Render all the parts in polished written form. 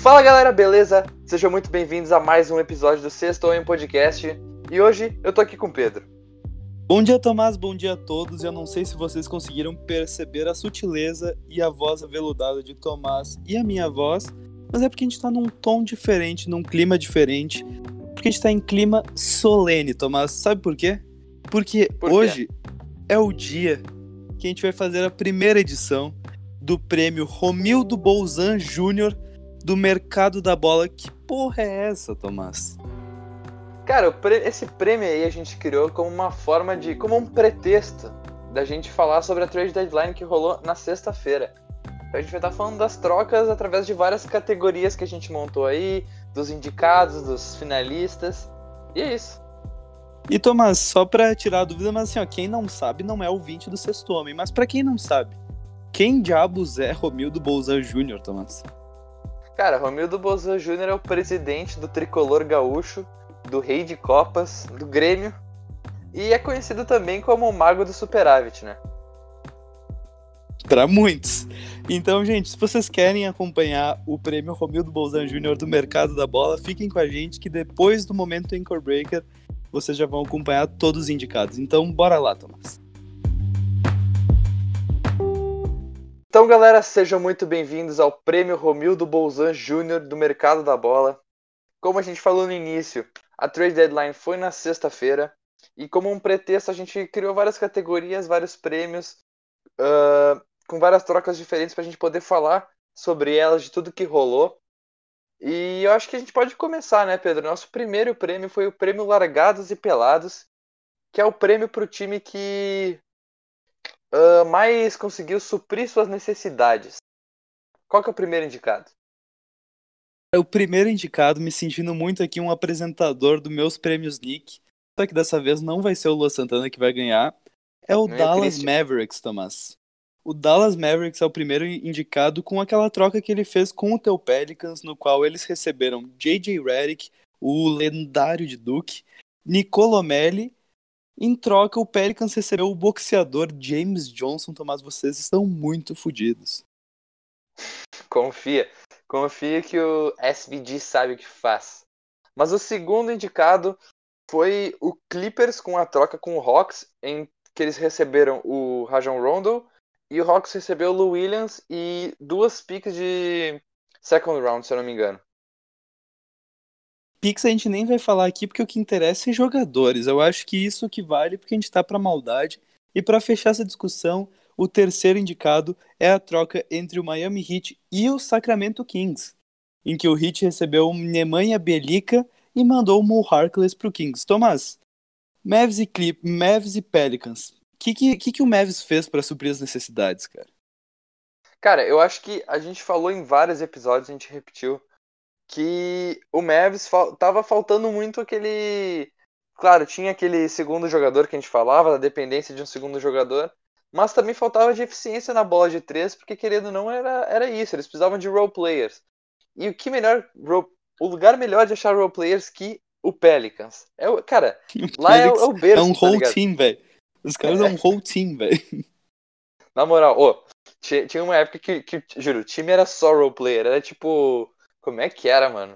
Fala galera, beleza? Sejam muito bem-vindos a mais um episódio do Sexto Homem Podcast. E hoje eu tô aqui com o Pedro. Bom dia, Tomás, bom dia a todos. Eu não sei se vocês conseguiram perceber a sutileza e a voz aveludada de Tomás e a minha voz, mas é porque a gente tá num tom diferente, num clima diferente, porque a gente tá em clima solene, Tomás. Sabe por quê? Porque hoje é o dia que a gente vai fazer a primeira edição do prêmio Romildo Bolzan Júnior do Mercado da Bola. Que porra é essa, Tomás? Cara, esse prêmio aí a gente criou como uma forma de... como um pretexto da gente falar sobre a trade deadline que rolou na sexta-feira. A gente vai estar falando das trocas através de várias categorias que a gente montou aí, dos indicados, dos finalistas, e é isso. E Tomás, só pra tirar a dúvida, mas assim, ó, quem não sabe não é ouvinte do Sexto Homem, mas pra quem não sabe, quem diabos é Romildo Bolzan Júnior, Tomás? Cara, Romildo Bolzan Júnior é o presidente do Tricolor Gaúcho, do Rei de Copas, do Grêmio, e é conhecido também como o Mago do Superávit, né? Pra muitos. Então, gente, se vocês querem acompanhar o prêmio Romildo Bolzan Júnior do Mercado da Bola, fiquem com a gente que depois do momento Anchor Breaker, vocês já vão acompanhar todos os indicados. Então, bora lá, Tomás. Então, galera, sejam muito bem-vindos ao prêmio Romildo Bolzan Júnior do Mercado da Bola. Como a gente falou no início, a trade deadline foi na sexta-feira e como um pretexto a gente criou várias categorias, vários prêmios, com várias trocas diferentes para a gente poder falar sobre elas, de tudo que rolou. E eu acho que a gente pode começar, né, Pedro? Nosso primeiro prêmio foi o prêmio Largados e Pelados, que é o prêmio para o time que mais conseguiu suprir suas necessidades. Qual que é o primeiro indicado? O primeiro indicado, me sentindo muito aqui um apresentador dos meus prêmios Nick, só que dessa vez não vai ser o Luan Santana que vai ganhar, é o Dallas Mavericks, Tomás. O Dallas Mavericks é o primeiro indicado com aquela troca que ele fez com o teu Pelicans, no qual eles receberam J.J. Redick, o lendário de Duke, Nicolo Melli. Em troca, o Pelicans recebeu o boxeador James Johnson. Tomás, vocês estão muito fodidos. Confia que o SVG sabe o que faz. Mas o segundo indicado foi o Clippers com a troca com o Hawks, em que eles receberam o Rajon Rondo e o Hawks recebeu o Lou Williams e 2 picks de second round, se eu não me engano. Picks a gente nem vai falar aqui porque o que interessa é jogadores. Eu acho que isso que vale porque a gente tá pra maldade. E pra fechar essa discussão, o terceiro indicado é a troca entre o Miami Heat e o Sacramento Kings, em que o Heat recebeu o Nemanja Bjelica e mandou o Mo Harkless pro Kings. Tomás, Mavs e Pelicans, o que o Mavs fez pra suprir as necessidades, cara? Cara, eu acho que a gente falou em vários episódios, a gente repetiu, que o Mavs tava faltando muito aquele... Claro, tinha aquele segundo jogador que a gente falava, da dependência de um segundo jogador, mas também faltava de eficiência na bola de 3, porque querendo ou não era isso, eles precisavam de role players. E o que melhor, o lugar melhor de achar role players que o Pelicans. Cara, lá é o berço, é um tá whole ligado? team, velho. Os caras é um whole team, velho. Na moral, tinha uma época que, juro, o time era só role player, era tipo... Como é que era, mano?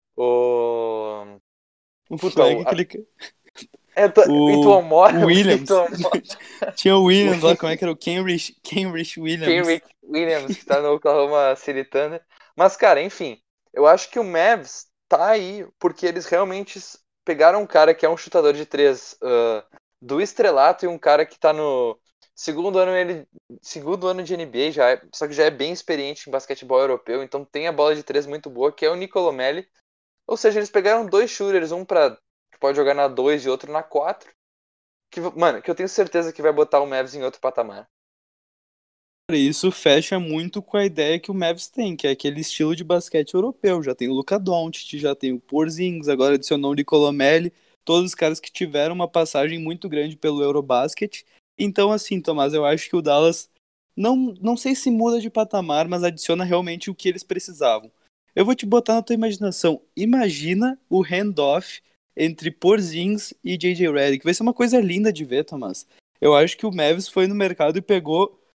O Puta, flag, aquele... o Williams. Tinha o Williams lá, como é que era? O Kenrich Williams. Kenrich Williams, que tá no Oklahoma City Thunder. Mas, cara, enfim, eu acho que o Mavs tá aí porque eles realmente pegaram um cara que é um chutador de 3 do estrelato e um cara que tá no segundo ano de NBA, só que já é bem experiente em basquetebol europeu, então tem a bola de 3 muito boa, que é o Nicolo Melli. Ou seja, eles pegaram 2 shooters, um que pode jogar na 2 e outro na 4. Mano, que eu tenho certeza que vai botar o Mavs em outro patamar. Isso fecha muito com a ideia que o Mavs tem, que é aquele estilo de basquete europeu. Já tem o Luka Doncic, já tem o Porzingis, agora adicionou o Nicolo Melli, todos os caras que tiveram uma passagem muito grande pelo Eurobasket. Então, assim, Tomás, eu acho que o Dallas não sei se muda de patamar, mas adiciona realmente o que eles precisavam. Eu vou te botar na tua imaginação. Imagina o handoff entre Porzingis e J.J. Redick. Vai ser uma coisa linda de ver, Tomás. Eu acho que o Mavs foi no mercado e pegou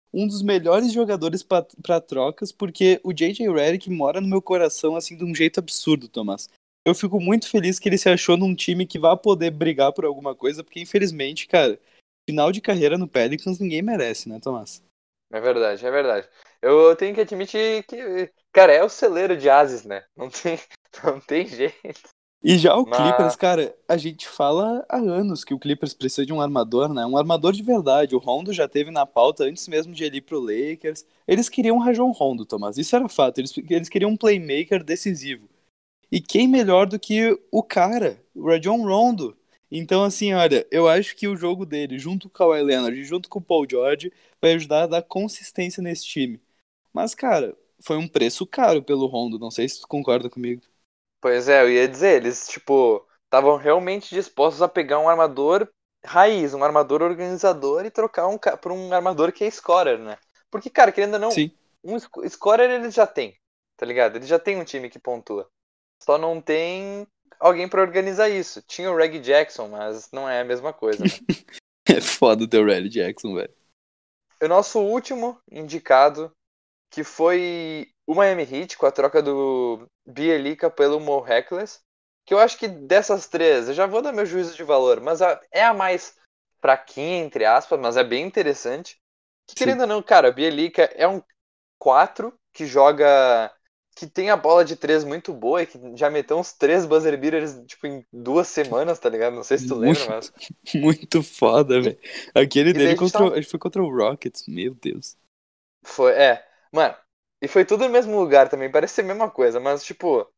um dos melhores jogadores para trocas, porque o J.J. Redick mora no meu coração assim de um jeito absurdo, Tomás. Eu fico muito feliz que ele se achou num time que vai poder brigar por alguma coisa, porque infelizmente, cara, final de carreira no Pelicans ninguém merece, né, Tomás? É verdade, é verdade. Eu tenho que admitir que, cara, é o celeiro de ases, né? Não tem, não tem jeito. E já o Clippers, Mas, cara, a gente fala há anos que o Clippers precisa de um armador, né? Um armador de verdade. O Rondo já teve na pauta antes mesmo de ele ir pro Lakers. Eles queriam um Rajon Rondo, Tomás. Isso era fato. Eles queriam um playmaker decisivo. E quem melhor do que o cara, o Rajon Rondo? Então, assim, olha, eu acho que o jogo dele, junto com o Kawhi Leonard, junto com o Paul George, vai ajudar a dar consistência nesse time. Mas, cara, foi um preço caro pelo Rondo. Não sei se tu concorda comigo. pois é, eu ia dizer, eles, tipo, estavam realmente dispostos a pegar um armador raiz, um armador organizador e trocar por um armador que é scorer, né? Porque, cara, querendo ou não, Sim. um scorer eles já têm, tá ligado? Eles já têm um time que pontua. Só não tem alguém pra organizar isso. Tinha o Reggie Jackson, mas não é a mesma coisa, né? É foda ter o Red Jackson, velho. O nosso último indicado, que foi o Miami Heat, com a troca do Bielica pelo Mo Harkless, que eu acho que dessas três, eu já vou dar meu juízo de valor, mas é a mais fraquinha, entre aspas, mas é bem interessante. Que Sim. querendo ou não, cara, Bielica é um 4 que joga, que tem a bola de três muito boa e que já meteu uns três buzzer beaters, tipo, em 2 semanas, tá ligado? Não sei se tu lembra, Muito, mas... muito foda, E, velho. Aquele e daí dele a gente contra, tava... acho que foi contra o Rockets, meu Deus. Foi, mano, e foi tudo no mesmo lugar também, parece ser a mesma coisa, mas, tipo,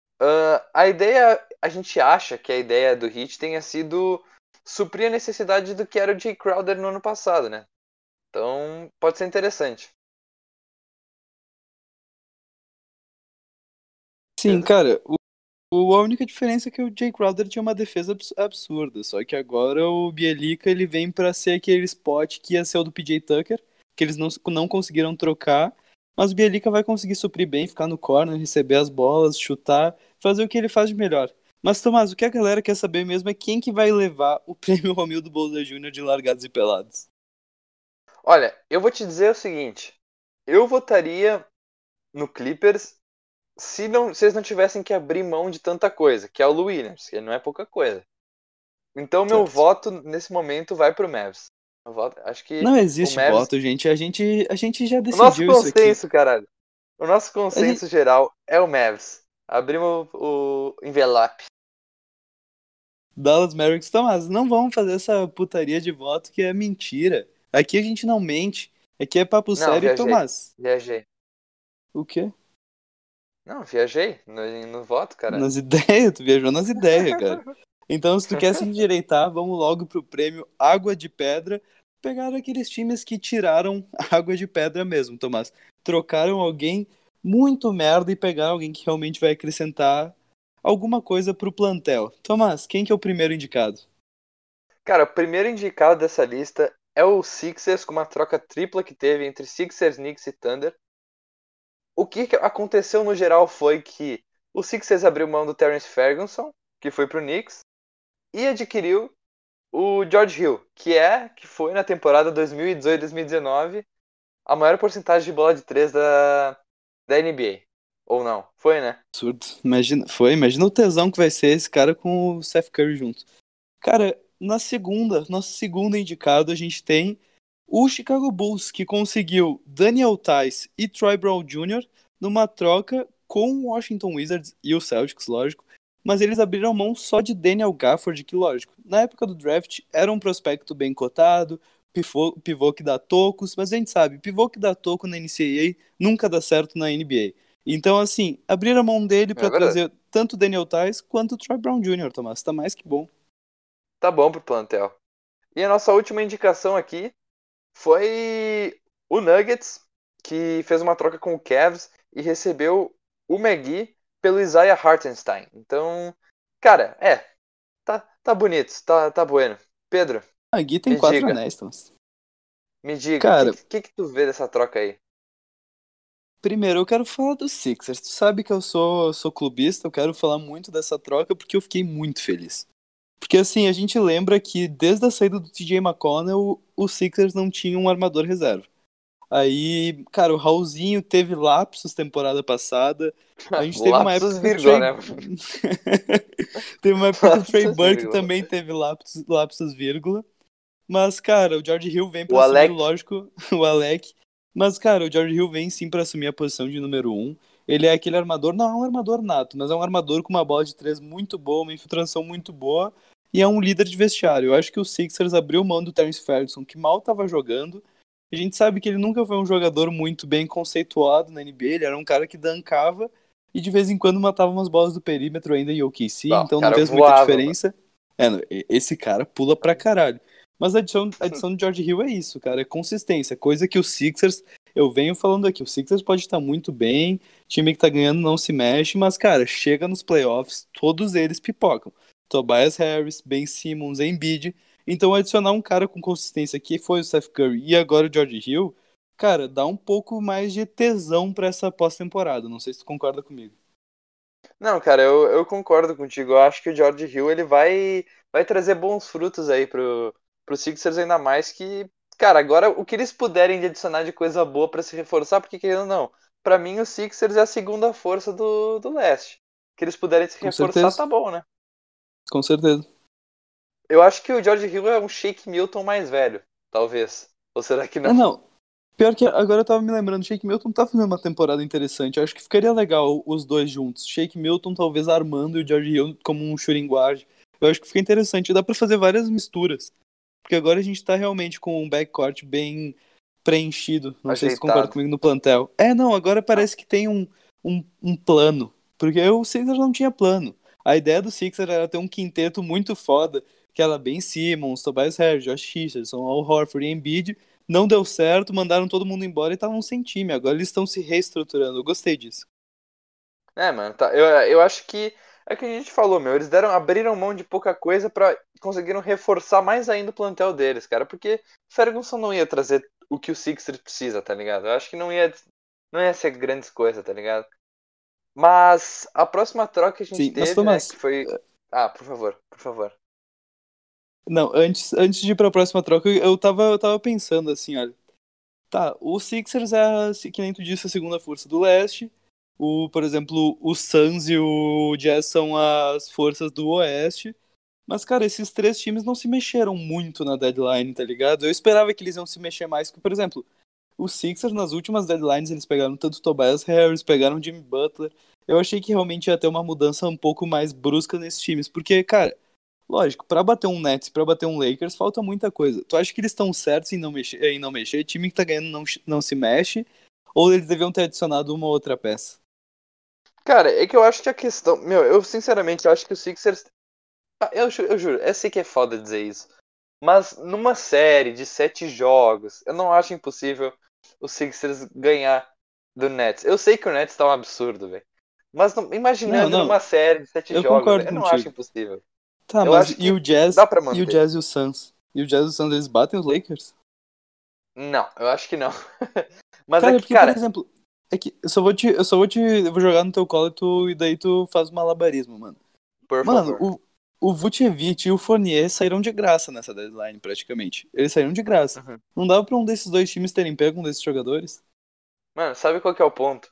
a ideia, a gente acha que a ideia do Heat tenha sido suprir a necessidade do que era o Jay Crowder no ano passado, né? Então, pode ser interessante. Sim, Pedro? cara, a única diferença é que o Jay Crowder tinha uma defesa absurda, só que agora o Bielica ele vem pra ser aquele spot que ia ser o do PJ Tucker, que eles não conseguiram trocar, mas o Bielica vai conseguir suprir bem, ficar no corner, receber as bolas, chutar, fazer o que ele faz de melhor. Mas, Tomás, o que a galera quer saber mesmo é quem que vai levar o prêmio Romildo Bolzan Jr. de Largados e Pelados. Olha, eu vou te dizer o seguinte. Eu votaria no Clippers se eles não tivessem que abrir mão de tanta coisa, que é o Lou Williams, que não é pouca coisa. Então meu Certo. voto nesse momento vai pro Mavs. Acho que Não o existe Mavs. voto, gente. A gente já O nosso decidiu isso aqui. consenso, caralho. O nosso A gente, consenso geral é o Mavs. Abrimos o envelope. Dallas Mavericks, Tomás, não vamos fazer essa putaria de voto que é mentira. Aqui a gente não mente. Aqui é papo Não, sério, viajei. Tomás. Viajei. O quê? Não, viajei no voto, caralho. Nas ideias, tu viajou nas ideias, cara. Então, se tu quer se endireitar, vamos logo pro prêmio Água de Pedra. Pegaram aqueles times que tiraram água de pedra mesmo, Tomás. Trocaram alguém muito merda e pegaram alguém que realmente vai acrescentar alguma coisa pro plantel. Tomás, quem que é o primeiro indicado? Cara, o primeiro indicado dessa lista é o Sixers, com uma troca tripla que teve entre Sixers, Knicks e Thunder. O que aconteceu no geral foi que o Sixers abriu mão do Terence Ferguson, que foi pro Knicks, e adquiriu o George Hill, que foi na temporada 2018-2019 a maior porcentagem de bola de três da NBA. Ou não? Foi, né? Absurdo. Imagina o tesão que vai ser esse cara com o Seth Curry junto. Cara, nosso segundo indicado, a gente tem o Chicago Bulls, que conseguiu Daniel Tice e Troy Brown Jr. numa troca com o Washington Wizards e o Celtics, lógico. Mas eles abriram mão só de Daniel Gafford, que, lógico, na época do draft era um prospecto bem cotado, pivô que dá tocos, mas a gente sabe, pivô que dá toco na NCAA nunca dá certo na NBA. Então, assim, abriram mão dele É para verdade. trazer tanto o Daniel Tice quanto o Troy Brown Jr., Tomás. Tá mais que bom. Tá bom pro plantel. E a nossa última indicação aqui foi o Nuggets, que fez uma troca com o Cavs e recebeu o McGee pelo Isaiah Hartenstein. Então, cara, tá bonito, tá bueno. Pedro, A Gui tem me 4 diga, anéis, Thomas. me diga, o que, Cara, que que tu vê dessa troca aí? primeiro eu quero falar dos Sixers. Tu sabe que eu sou clubista, eu quero falar muito dessa troca porque eu fiquei muito feliz. Porque assim, a gente lembra que desde a saída do TJ McConnell, o Sixers não tinha um armador reserva. Aí, cara, o Raulzinho teve lapsos temporada passada. A gente teve uma época Lapsus que o vírgula, Trey. né? Teve uma época que o Trey Lapsus Burke vírgula. também teve lapsos, vírgula. Mas, cara, o George Hill vem O pra assumir, Alec. lógico, o Alec. Mas, cara, o George Hill vem sim pra assumir a posição de número um. Ele é aquele armador, não é um armador nato, mas é um armador com uma bola de três muito boa, uma infiltração muito boa e é um líder de vestiário. Eu acho que o Sixers abriu mão do Terence Ferguson, que mal tava jogando. A gente sabe que ele nunca foi um jogador muito bem conceituado na NBA, ele era um cara que dancava e de vez em quando matava umas bolas do perímetro ainda em OKC, Não, o então não cara fez muita voava, mano. diferença. Esse cara pula pra caralho. Mas a adição de George Hill é isso, cara, é consistência, coisa que o Sixers, eu venho falando aqui, o Sixers pode estar muito bem, time que tá ganhando não se mexe, mas, cara, chega nos playoffs, todos eles pipocam. Tobias Harris, Ben Simmons, Embiid, então adicionar um cara com consistência que foi o Steph Curry e agora o George Hill, cara, dá um pouco mais de tesão pra essa pós-temporada, não sei se tu concorda comigo. Não, cara, eu concordo contigo. Eu acho que o George Hill ele vai trazer bons frutos aí pro Sixers, ainda mais que, cara, agora o que eles puderem de adicionar de coisa boa pra se reforçar, porque querendo ou não, pra mim o Sixers é a segunda força do leste. Que eles puderem se Com reforçar, certeza, tá bom, né? com certeza. Eu acho que o George Hill é um Shake Milton mais velho, talvez. Ou será que não? É, não, pior que agora eu tava me lembrando, Shake Milton tá fazendo uma temporada interessante. Eu acho que ficaria legal os dois juntos. Shake Milton talvez armando e o George Hill como um shooting guard. Eu acho que fica interessante. Dá pra fazer várias misturas. Porque agora a gente tá realmente com um backcourt bem preenchido. Não sei se tu concorda Ajeitado. comigo no plantel. É, não, agora Não. parece que tem um plano. Porque o Sixers não tinha plano. A ideia do Sixers era ter um quinteto muito foda, que era Ben Simmons, Tobias Harris, Josh Richardson, Al Horford e Embiid. Não deu certo, mandaram todo mundo embora e estavam sem time. Agora eles estão se reestruturando. Eu gostei disso. É, mano, tá. Eu acho que é o que a gente falou, meu. Eles abriram mão de pouca coisa pra conseguiram reforçar mais ainda o plantel deles, cara. Porque Ferguson não ia trazer o que o Sixers precisa, tá ligado? Eu acho que não ia ser grandes coisas, tá ligado? Mas a próxima troca que a gente Sim, mas teve, né, que Thomas, foi. Ah, por favor, por favor. não, antes de ir pra próxima troca, eu tava pensando assim, olha. Tá, o Sixers que nem tu disse, a segunda força do leste. Por exemplo, o Suns e o Jazz são as forças do oeste. Mas, cara, esses três times não se mexeram muito na deadline, tá ligado? Eu esperava que eles iam se mexer mais, porque, por exemplo, os Sixers nas últimas deadlines eles pegaram tanto Tobias Harris, pegaram Jimmy Butler. Eu achei que realmente ia ter uma mudança um pouco mais brusca nesses times, porque, cara, lógico, pra bater um Nets, pra bater um Lakers, falta muita coisa. Tu acha que eles estão certos em não mexer, em não mexer? Time que tá ganhando não se mexe? Ou eles deviam ter adicionado uma outra peça? Cara, é que eu acho que a questão. Meu, eu sinceramente acho que o Sixers. Ah, eu juro, eu sei que é foda dizer isso. Mas numa série de 7 jogos, eu não acho impossível o Sixers ganhar do Nets. Eu sei que o Nets tá um absurdo, velho. Mas Não, imaginando numa numa série de sete eu jogos, concordo véio, eu não acho contigo. impossível. Tá, Eu mas acho que dá pra E o manter. Jazz e o Suns? E o Jazz e o Suns, eles batem os Lakers? Não, eu acho que não. Mas é Cara, que, porque, por cara, exemplo, é que eu vou jogar no teu colo e daí tu faz um malabarismo, mano. por Mano, favor. o Vucevic e o Fournier saíram de graça nessa deadline, praticamente. Eles saíram de graça. Uhum. Não dava pra um desses dois times terem pego um desses jogadores? Mano, sabe qual que é o ponto?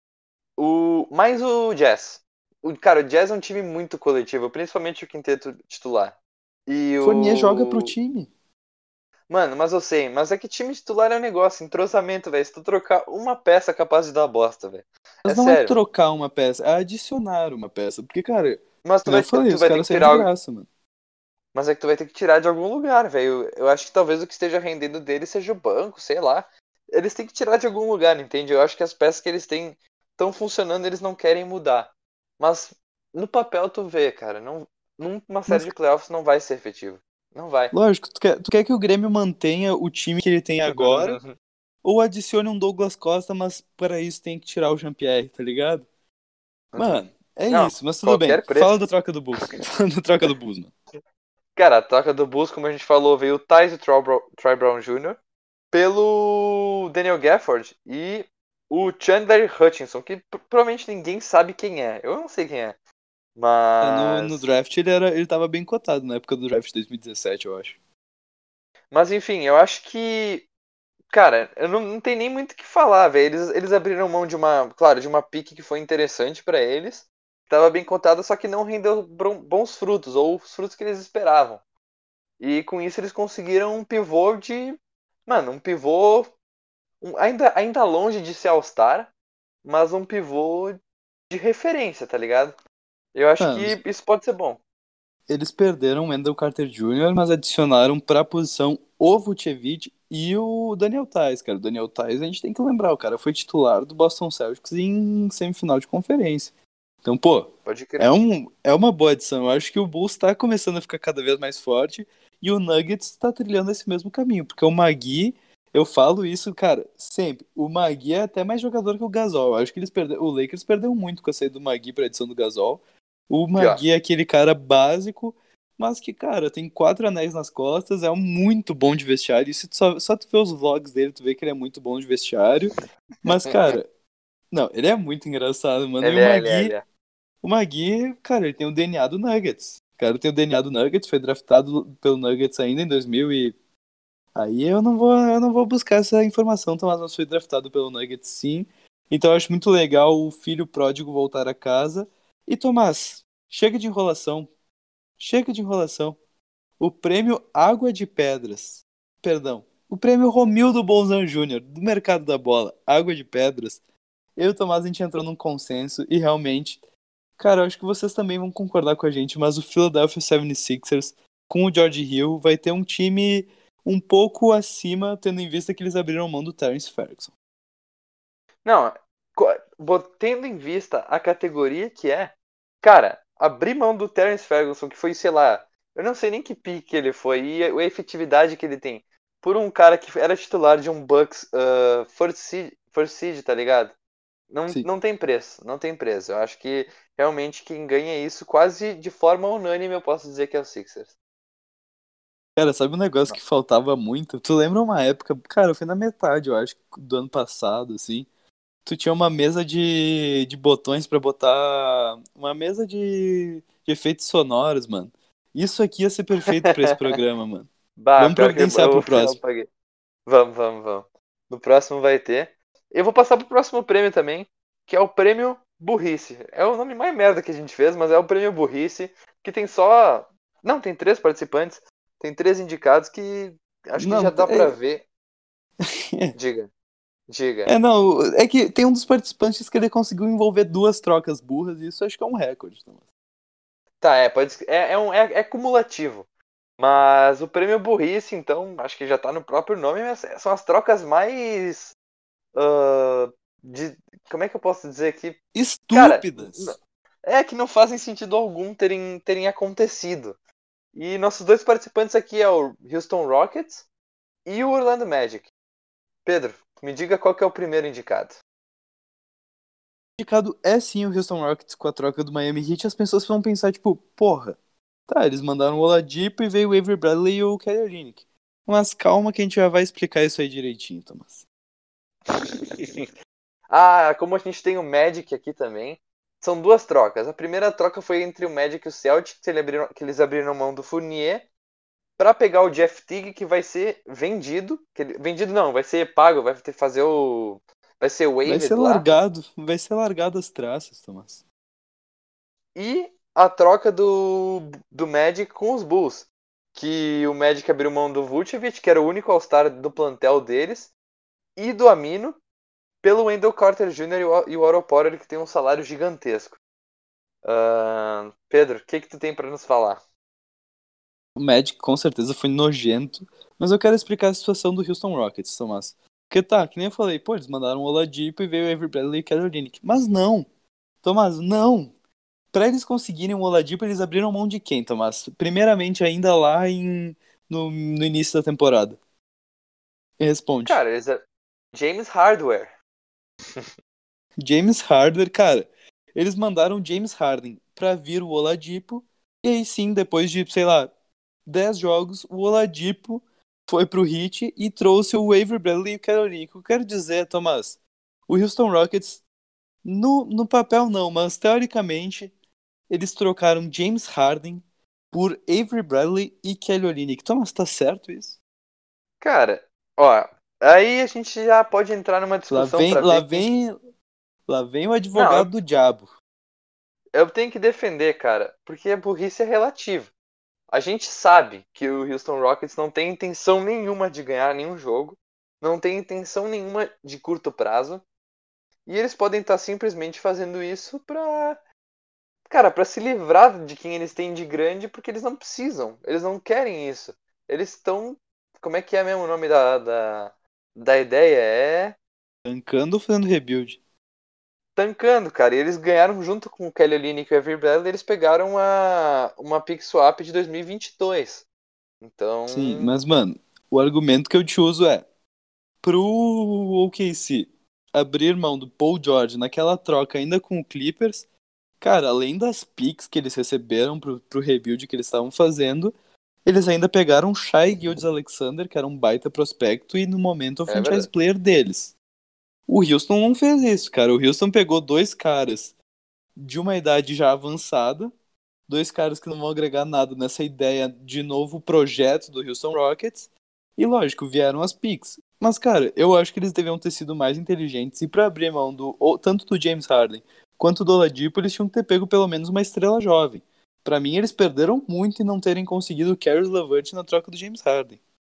Mais o Jazz. Cara, o Jazz é um time muito coletivo, principalmente o quinteto titular. E Fournier joga pro o. time. Mano, mas eu sei, mas é que time titular é um negócio, entrosamento, velho. Se tu trocar uma peça, é capaz de dar bosta, velho. É Mas não é sério, mano. trocar uma peça, é adicionar uma peça. Porque, cara, Mas tu como eu vai, falei, tu os vai ter caras que saíram de tirar. graça, mano. Mas é que tu vai ter que tirar de algum lugar, velho. Eu acho que talvez o que esteja rendendo dele seja o banco, sei lá. Eles têm que tirar de algum lugar, entende? Eu acho que as peças que eles têm estão funcionando, eles não querem mudar. Mas no papel tu vê, cara, não, numa série Mas, de playoffs não vai ser efetivo. Não vai. lógico, tu quer que o Grêmio mantenha o time que ele tem agora, ou adicione um Douglas Costa, mas para isso tem que tirar o Jean-Pierre, tá ligado? Uhum. Mano, é Não, isso, mas tudo bem. qualquer Fala preço. da troca do Bulls. Fala da troca do Bulls, mano. Cara, a troca do Bulls, como a gente falou, veio o Tyson Troy Brown Jr. pelo Daniel Gafford e o Chandler Hutchinson, que provavelmente ninguém sabe quem é. Eu não sei quem é. É, no Mas. draft ele tava bem cotado na época do draft de 2017, eu acho. Mas enfim, eu acho que. Cara, eu não tenho nem muito o que falar, velho. Eles abriram mão de uma pique que foi interessante pra eles. Tava bem cotada, só que não rendeu bons frutos, ou os frutos que eles esperavam. E com isso eles conseguiram um pivô de. Mano, um pivô. Ainda longe de ser All-Star, mas um pivô de referência, tá ligado? Eu acho Mano, que isso pode ser bom. eles perderam o Wendell Carter Jr., mas adicionaram pra posição o Vucevic e o Daniel Theis, cara. O Daniel Theis, a gente tem que lembrar, o cara foi titular do Boston Celtics em semifinal de conferência. Então, pô, Pode crer. é uma boa adição. Eu acho que o Bulls tá começando a ficar cada vez mais forte e o Nuggets tá trilhando esse mesmo caminho, porque o Magui, eu falo isso, cara, sempre. O Magui é até mais jogador que o Gasol. Eu acho que o Lakers perdeu muito com a saída do Magui pra adição do Gasol. O Pior. Magui é aquele cara básico, mas que, cara, tem 4 anéis nas costas, é muito bom de vestiário. E se só tu vê os vlogs dele, tu vê que ele é muito bom de vestiário. Mas, cara, não, ele é muito engraçado, mano. E Ele é. o Magui, cara, ele tem o DNA do Nuggets. O cara tem o DNA do Nuggets, foi draftado pelo Nuggets ainda em 2000 e... Aí eu não vou buscar essa informação, Tomás, mas foi draftado pelo Nuggets sim. Então eu acho muito legal o filho pródigo voltar a casa. E Tomás, chega de enrolação. Chega de enrolação. O prêmio Água de Pedras. Perdão. O prêmio Romildo Bolzan Júnior, do mercado da bola. Água de Pedras. Eu e o Tomás, a gente entrou num consenso e realmente, cara, eu acho que vocês também vão concordar com a gente, mas o Philadelphia 76ers, com o George Hill, vai ter um time um pouco acima, tendo em vista que eles abriram mão do Terrence Ferguson. Não, tendo em vista a categoria que é, cara, abrir mão do Terence Ferguson, que foi, sei lá, eu não sei nem que pique ele foi e a efetividade que ele tem, por um cara que era titular de um Bucks first seed, tá ligado? Sim. Não tem preço, não tem preço. Eu acho que realmente quem ganha isso quase de forma unânime eu posso dizer que é o Sixers. Cara, sabe um negócio que faltava muito? Tu lembra uma época, cara, foi na metade, eu acho, do ano passado, assim. Tu tinha uma mesa de botões pra botar. Uma mesa de efeitos sonoros, mano. Isso aqui ia ser perfeito pra esse programa, mano. Bah, Vamos pior que providenciar pro eu próximo. apaguei. Vamos. No próximo vai ter. Eu vou passar pro próximo prêmio também, que é o prêmio Burrice. É o nome mais merda que a gente fez, mas é o prêmio Burrice, que tem só. Não, tem 3 participantes. Tem 3 indicados que acho que já Não, dá pra ver. Diga, diga. não, é que tem um dos participantes que ele conseguiu envolver 2 trocas burras, e isso acho que é um recorde, Thomas. Tá, é cumulativo. Mas o prêmio Burrice, então, acho que já tá no próprio nome, mas são as trocas mais. ah, de, como é que eu posso dizer aqui? Cara, Estúpidas! é que não fazem sentido algum terem acontecido. E nossos 2 participantes aqui é o Houston Rockets e o Orlando Magic. Pedro, me diga qual que é o primeiro indicado. O indicado é sim o Houston Rockets com a troca do Miami Heat, as pessoas vão pensar, tipo, porra, tá, eles mandaram o Oladipo e veio o Avery Bradley e o Kelly Olynyk. Mas calma que a gente já vai explicar isso aí direitinho, Thomas. Ah, como a gente tem o Magic aqui também, são 2 trocas. A primeira troca foi entre o Magic e o Celtic, que eles abriram mão do Fournier para pegar o Jeff Teague, que vai ser vendido. Vendido não, vai ser pago, vai ter que fazer o. Vai ser waived lá. Vai ser largado as traças, Thomas. E a troca do Magic com os Bulls. Que o Magic abriu mão do Vucevic, que era o único All-Star do plantel deles, e do Amino, pelo Wendell Carter Jr. e o Otto Porter, que tem um salário gigantesco. Pedro, o que tu tem para nos falar? O Magic com certeza foi nojento, mas eu quero explicar a situação do Houston Rockets, Thomas. Porque tá, que nem eu falei, pô, eles mandaram o Oladipo e veio o Avery Bradley e o Kelly Olynyk. Mas não, Thomas, não. Pra eles conseguirem o Oladipo, eles abriram mão de quem, Tomás? Primeiramente, ainda lá no início da temporada. Responde. Cara, James Hardware. James Harden, cara. Eles mandaram James Harden pra vir o Oladipo. E aí sim, depois de, sei lá, 10 jogos, o Oladipo foi pro Heat e trouxe o Avery Bradley e o Kelly. O que eu quero dizer, Tomás, o Houston Rockets, no papel não, mas teoricamente, eles trocaram James Harden por Avery Bradley e Kelly Olynyk. Thomas, tá certo isso? Cara, ó, Aí a gente já pode entrar numa Lá discussão vem, para lá ver quem. vem, lá vem o Não, advogado do diabo. eu tenho que defender, cara, porque a burrice é relativa. A gente sabe que o Houston Rockets não tem intenção nenhuma de ganhar nenhum jogo, não tem intenção nenhuma de curto prazo, e eles podem estar simplesmente fazendo isso pra, cara, para se livrar de quem eles têm de grande, porque eles não precisam, eles não querem isso. Eles estão, como é que é mesmo o nome da ideia? É Tancando ou fazendo rebuild? tancando, cara. E eles ganharam junto com o Kelly Olynyk e o Avery Bradley, eles pegaram uma pick swap de 2022. Sim, Então, mas, mano, o argumento que eu te uso é pro OKC abrir mão do Paul George naquela troca ainda com o Clippers, cara, além das picks que eles receberam pro rebuild que eles estavam fazendo, eles ainda pegaram o Shai Gilgeous-Alexander, que era um baita prospecto, e no momento é o é franchise verdade. player deles. O Houston não fez isso, cara. O Houston pegou dois caras de uma idade já avançada, dois caras que não vão agregar nada nessa ideia de novo projeto do Houston Rockets, e lógico, vieram as picks. Mas, cara, eu acho que eles deviam ter sido mais inteligentes e pra abrir mão tanto do James Harden quanto do Oladipo, eles tinham que ter pego pelo menos uma estrela jovem. Pra mim, eles perderam muito em não terem conseguido o Caris LeVert na troca do James Harden.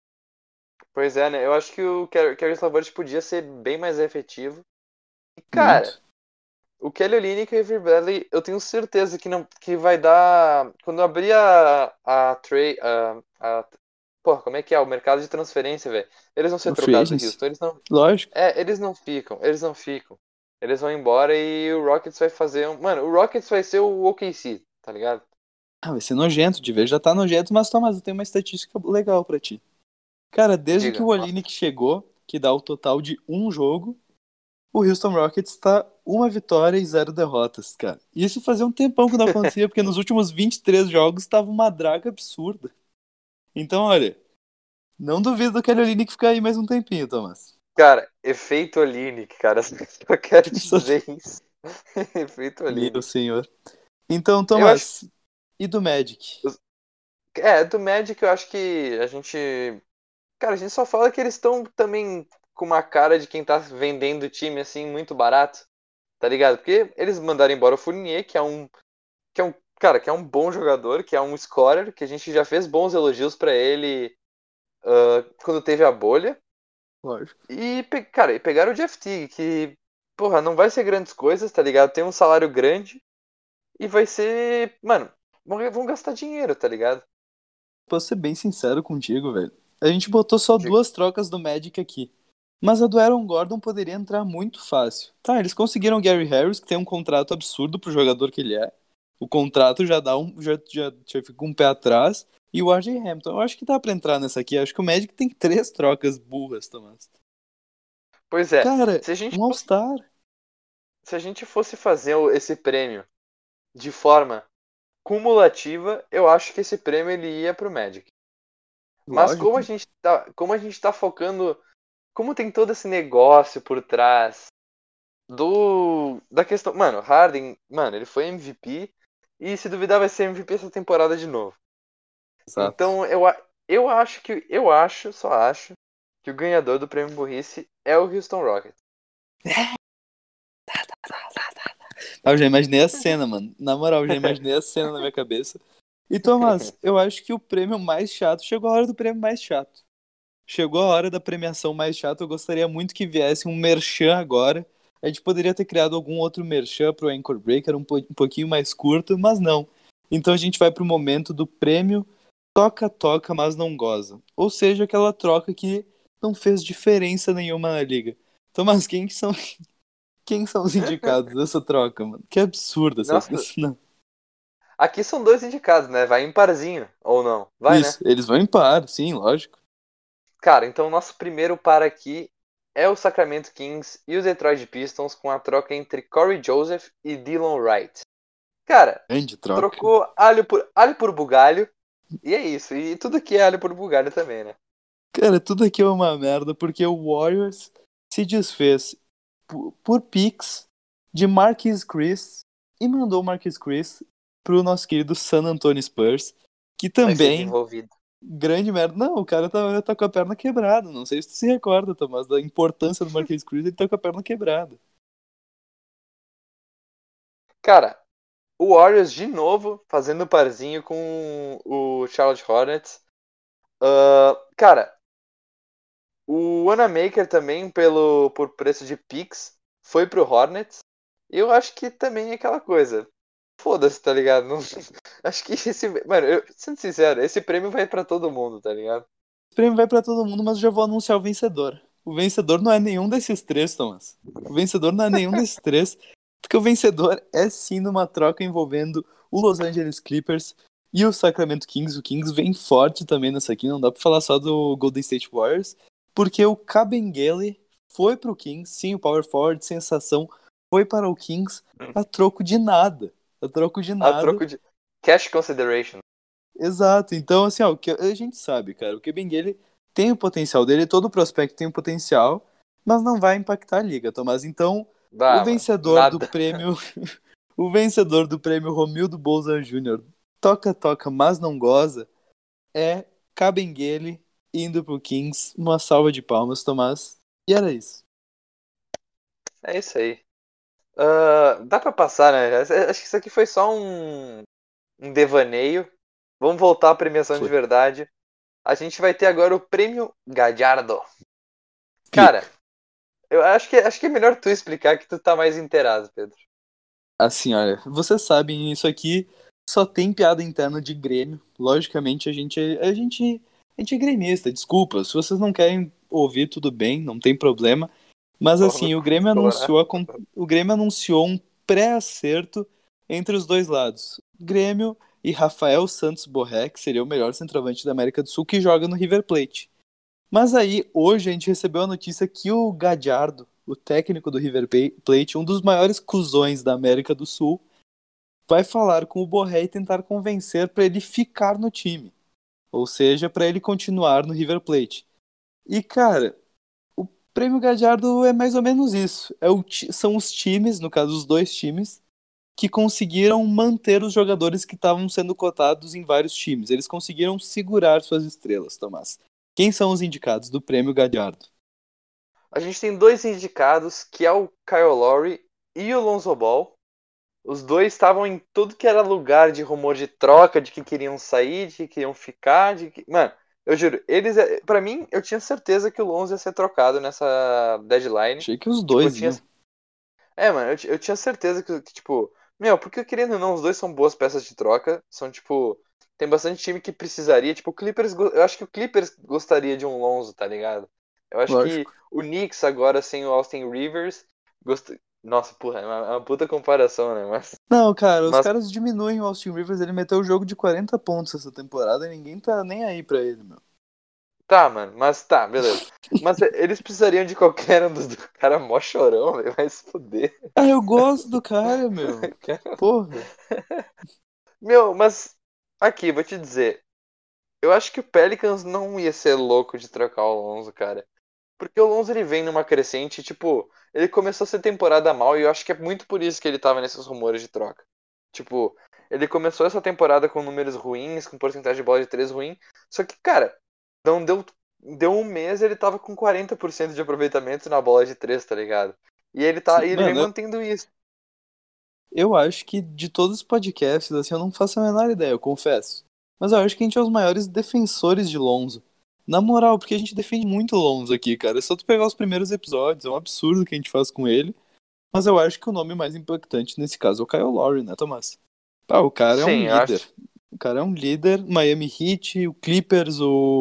Pois é, né? Eu acho que o Caris LeVert podia ser bem mais efetivo. E, cara, Muito. o Kelly Olynyk e o Avery Bradley, eu tenho certeza que não que vai dar quando abrir a trade porra, como é que é o mercado de transferência, velho? Eles vão ser O free trocados do agents, Houston, eles não. lógico. É, eles não ficam. Eles vão embora e o Rockets vai fazer Mano, o Rockets vai ser o OKC, tá ligado? Ah, vai ser nojento de ver. Já tá nojento, mas Thomas, eu tenho uma estatística legal pra ti. Cara, desde que o Diga. Olynyk chegou, que dá o total de um jogo, o Houston Rockets tá uma vitória e zero derrotas, cara. E isso fazia um tempão que não acontecia, porque nos últimos 23 jogos tava uma draga absurda. Então, olha, não duvido do Kelly Olynyk ficar aí mais um tempinho, Thomas. Cara, efeito Olynyk, cara. Só quero te Só- dizer isso. Efeito Meu Olynyk. senhor. Então, Eu acho. Thomas, e do Magic? Do Magic eu acho que a gente. Cara, a gente só fala que eles estão também com uma cara de quem tá vendendo o time assim muito barato, tá ligado? Porque eles mandaram embora o Fournier, que é um bom jogador, que é um scorer, que a gente já fez bons elogios pra ele quando teve a bolha. Lógico. Cara, e pegaram o Jeff Teague, que, porra, não vai ser grandes coisas, tá ligado? Tem um salário grande e vai ser, mano, vão gastar dinheiro, tá ligado? Posso ser bem sincero contigo, velho. A gente botou só Digo, duas trocas do Magic aqui. Mas a do Aaron Gordon poderia entrar muito fácil. Tá, eles conseguiram o Gary Harris, que tem um contrato absurdo pro jogador que ele é. O contrato já dá um. Já fica com um pé atrás. E o RJ Hampton. Eu acho que dá pra entrar nessa aqui. Eu acho que o Magic tem três trocas burras, Tomás. pois é, Cara, um All-Star. se a gente fosse fazer esse prêmio de forma cumulativa, eu acho que esse prêmio ele ia pro Magic. Mas Lógico. como a gente tá focando, como tem todo esse negócio por trás do da questão, mano, Harden, mano, ele foi MVP e se duvidar vai ser MVP essa temporada de novo. Exato. Então só acho que o ganhador do prêmio burrice é o Houston Rockets. Ah, eu já imaginei a cena, mano. Na moral, eu já imaginei a cena na minha cabeça. E, Tomás, eu acho que o prêmio mais chato. Chegou a hora do prêmio mais chato. Chegou a hora da premiação mais chata. Eu gostaria muito que viesse um merchan agora. A gente poderia ter criado algum outro merchan pro Anchor Breaker, um pouquinho mais curto, mas não. Então a gente vai pro momento do prêmio Toca, Toca, mas não goza. Ou seja, aquela troca que não fez diferença nenhuma na liga. Tomás, quem são os indicados dessa troca, mano? Que absurdo essa. Nossa, Não. aqui são dois indicados, né? Vai em parzinho ou não? Vai, né? Isso, eles vão em par, sim, lógico. Cara, então o nosso primeiro par aqui é o Sacramento Kings e o Detroit Pistons com a troca entre Corey Joseph e Dylan Wright. Cara, Grande troca. trocou alho por bugalho e é isso. E tudo aqui é alho por bugalho também, né? Cara, tudo aqui é uma merda, porque o Warriors se desfez por picks de Marquise Chris e mandou o Marquise Chris pro nosso querido San Antonio Spurs, que Vai ser também desenvolvido. Grande merda. Não, o cara tá com a perna quebrada. Não sei se tu se recorda, Tomás, da importância do Marquise Chris, ele tá com a perna quebrada. Cara, o Warriors de novo fazendo parzinho com o Charlotte Hornets. Cara, o Wanamaker também, por preço de picks, foi pro Hornets. Eu acho que também é aquela coisa. Foda-se, tá ligado? Não, acho que esse. Mano, sendo sincero, esse prêmio vai pra todo mundo, tá ligado? O prêmio vai pra todo mundo, mas eu já vou anunciar o vencedor. O vencedor não é nenhum desses três, Thomas. O vencedor não é nenhum desses três, porque o vencedor é sim numa troca envolvendo o Los Angeles Clippers e o Sacramento Kings. O Kings vem forte também nessa aqui, não dá pra falar só do Golden State Warriors, porque o Kabengele foi pro Kings, sim, o Power Forward, sensação, foi para o Kings a troco de nada. A troco de A nada. troco de. Cash consideration. Exato, então assim, ó, o que a gente sabe, cara, o Kebengele tem o potencial dele, todo prospecto tem o potencial, mas não vai impactar a liga, Tomás. Então, o Dá, mano. vencedor do Nada. prêmio, o vencedor do prêmio Romildo Bolzan Jr. toca, mas não goza, é Kabengele indo pro Kings. Uma salva de palmas, Tomás. E era isso. É isso aí. Dá pra passar, né? Acho que isso aqui foi só um devaneio. Vamos voltar à premiação de Foi. verdade. A gente vai ter agora o prêmio Gallardo. Cara, Explica. eu acho que é melhor tu explicar que tu tá mais inteirado, Pedro. Assim, olha, vocês sabem, isso aqui só tem piada interna de Grêmio. Logicamente, a gente é gremista, desculpa. Se vocês não querem ouvir, tudo bem, não tem problema. Mas Pau no assim, o cu do Grêmio Colorado. anunciou, o Grêmio anunciou um pré-acerto entre os dois lados. Grêmio e Rafael Santos Borré, que seria o melhor centroavante da América do Sul, que joga no River Plate. Mas aí, hoje, a gente recebeu a notícia que o Gadiardo, o técnico do River Plate, um dos maiores cuzões da América do Sul, vai falar com o Borré e tentar convencer para ele ficar no time. Ou seja, para ele continuar no River Plate. E, cara, o Prêmio Gadiardo é mais ou menos isso. São os times, no caso, os dois times, que conseguiram manter os jogadores que estavam sendo cotados em vários times. Eles conseguiram segurar suas estrelas, Tomás. Quem são os indicados do Prêmio Gadiardo? A gente tem dois indicados, que é o Kyle Lowry e o Lonzo Ball. Os dois estavam em tudo que era lugar de rumor de troca, de que queriam sair, de que queriam ficar, de que... Mano, eu juro, pra mim, eu tinha certeza que o Lonzo ia ser trocado nessa deadline. Achei que os Tipo, eu dois tinha... iam. Mano, eu tinha certeza que, tipo... Meu, porque querendo ou não, os dois são boas peças de troca. São, tipo... Tem bastante time que precisaria. Tipo, o Clippers... Eu acho que o Clippers gostaria de um Lonzo, tá ligado? Eu acho que Lógico. o Knicks agora, sem o Austin Rivers... Nossa, porra, é uma puta comparação, né? Não, cara, os Mas caras diminuem o Austin Rivers, ele meteu o jogo de 40 pontos essa temporada e ninguém tá nem aí pra ele, meu. tá, mano, mas tá, beleza. Mas eles precisariam de qualquer um dos cara mó chorão, velho, vai se fuder. Ah, eu gosto do cara, meu. Porra. Meu, mas aqui, vou te dizer, eu acho que o Pelicans não ia ser louco de trocar o Lonzo, cara. Porque o Lonzo ele vem numa crescente, tipo, ele começou essa temporada mal e eu acho que é muito por isso que ele tava nesses rumores de troca. Tipo, ele começou essa temporada com números ruins, com porcentagem de bola de 3 ruim, só que, cara, não deu um mês ele tava com 40% de aproveitamento na bola de 3, tá ligado? Sim, E ele vem mano, mantendo isso. eu acho que de todos os podcasts, assim, eu não faço a menor ideia, eu confesso. Mas eu acho que a gente é os maiores defensores de Lonzo. Na moral, porque a gente defende muito o Lonzo aqui, cara. É só tu pegar os primeiros episódios, é um absurdo o que a gente faz com ele. Mas eu acho que o nome mais impactante nesse caso é o Kyle Lowry, né, Tomás? Pá, o cara é um Sim, eu líder. acho. O cara é um líder. Miami Heat, o Clippers,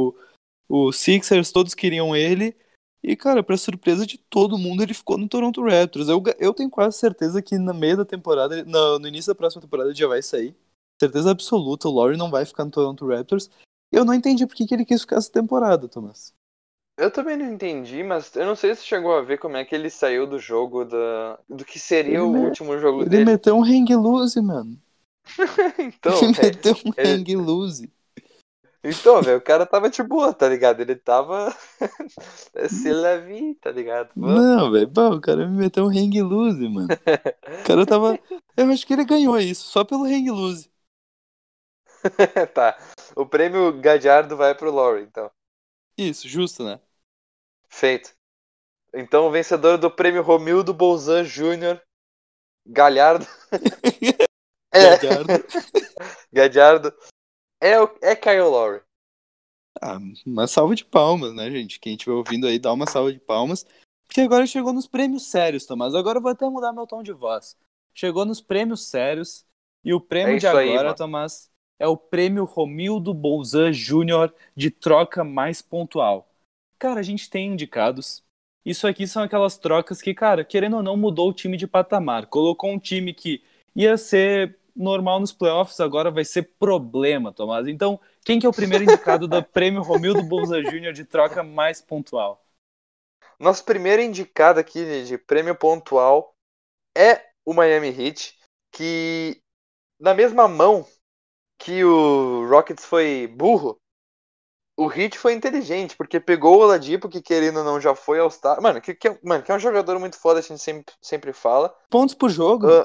o Sixers, todos queriam ele. E, cara, pra surpresa de todo mundo, ele ficou no Toronto Raptors. Eu tenho quase certeza que no meio da temporada, no início da próxima temporada, ele já vai sair. Certeza absoluta, o Lowry não vai ficar no Toronto Raptors. Eu não entendi por que ele quis ficar essa temporada, Thomas. Eu também não entendi, mas eu não sei se chegou a ver como é que ele saiu do jogo do que seria Ele, o me... último jogo ele dele. meteu um hang loose, mano. Então, Ele velho, meteu um ele, hang loose. então, velho, o cara tava de boa, tá ligado? Ele tava se leve, tá ligado? Vamos. Não, velho, o cara me meteu um hang loose, mano. O cara tava. Eu acho que ele ganhou isso, só pelo hang loose. Tá. O prêmio Gadiardo vai pro Lowry, então. Isso, justo, né? Feito. Então, o vencedor do prêmio Romildo Bolzan Júnior, Galhardo. Gadiardo. Gadiardo. É Kyle Lowry. Ah, uma salva de palmas, né, gente? Quem estiver ouvindo aí, dá uma salva de palmas. Porque agora chegou nos prêmios sérios, Tomás. Agora eu vou até mudar meu tom de voz. Chegou nos prêmios sérios. E o É prêmio de isso aí, agora, mano. Tomás, é o prêmio Romildo Bolzan Júnior de troca mais pontual. Cara, a gente tem indicados. Isso aqui são aquelas trocas que, cara, querendo ou não, mudou o time de patamar. Colocou um time que ia ser normal nos playoffs, agora vai ser problema, Tomás. Então, quem que é o primeiro indicado do prêmio Romildo Bolzan Júnior de troca mais pontual? Nosso primeiro indicado aqui de prêmio pontual é o Miami Heat, que na mesma mão que o Rockets foi burro, o Heat foi inteligente, porque pegou o Oladipo, que querendo ou não já foi All-Star. Mano, que é um jogador muito foda, a gente sempre fala. Pontos por jogo, Uh, mano.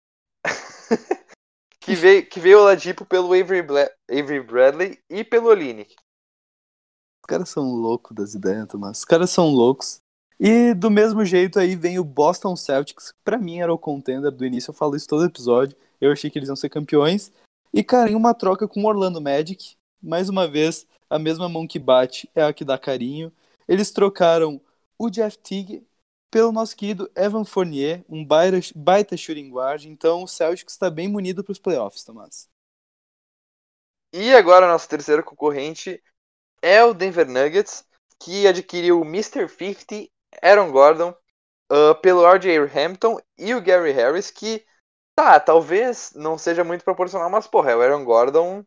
que veio o Oladipo pelo Avery Bradley e pelo Olynyk. Os caras são loucos das ideias, Tomás. Os caras são loucos. E do mesmo jeito aí vem o Boston Celtics, que pra mim era o contender do início, eu falo isso todo episódio. Eu achei que eles iam ser campeões. E, cara, em uma troca com o Orlando Magic, mais uma vez, a mesma mão que bate é a que dá carinho. Eles trocaram o Jeff Teague pelo nosso querido Evan Fournier, um baita shooting guard. Então o Celtics está bem munido para os playoffs, Tomás. E agora nosso terceiro concorrente é o Denver Nuggets, que adquiriu o Mr. 50, Aaron Gordon, pelo RJ Hampton e o Gary Harris, que talvez não seja muito proporcional, mas porra, o Aaron Gordon,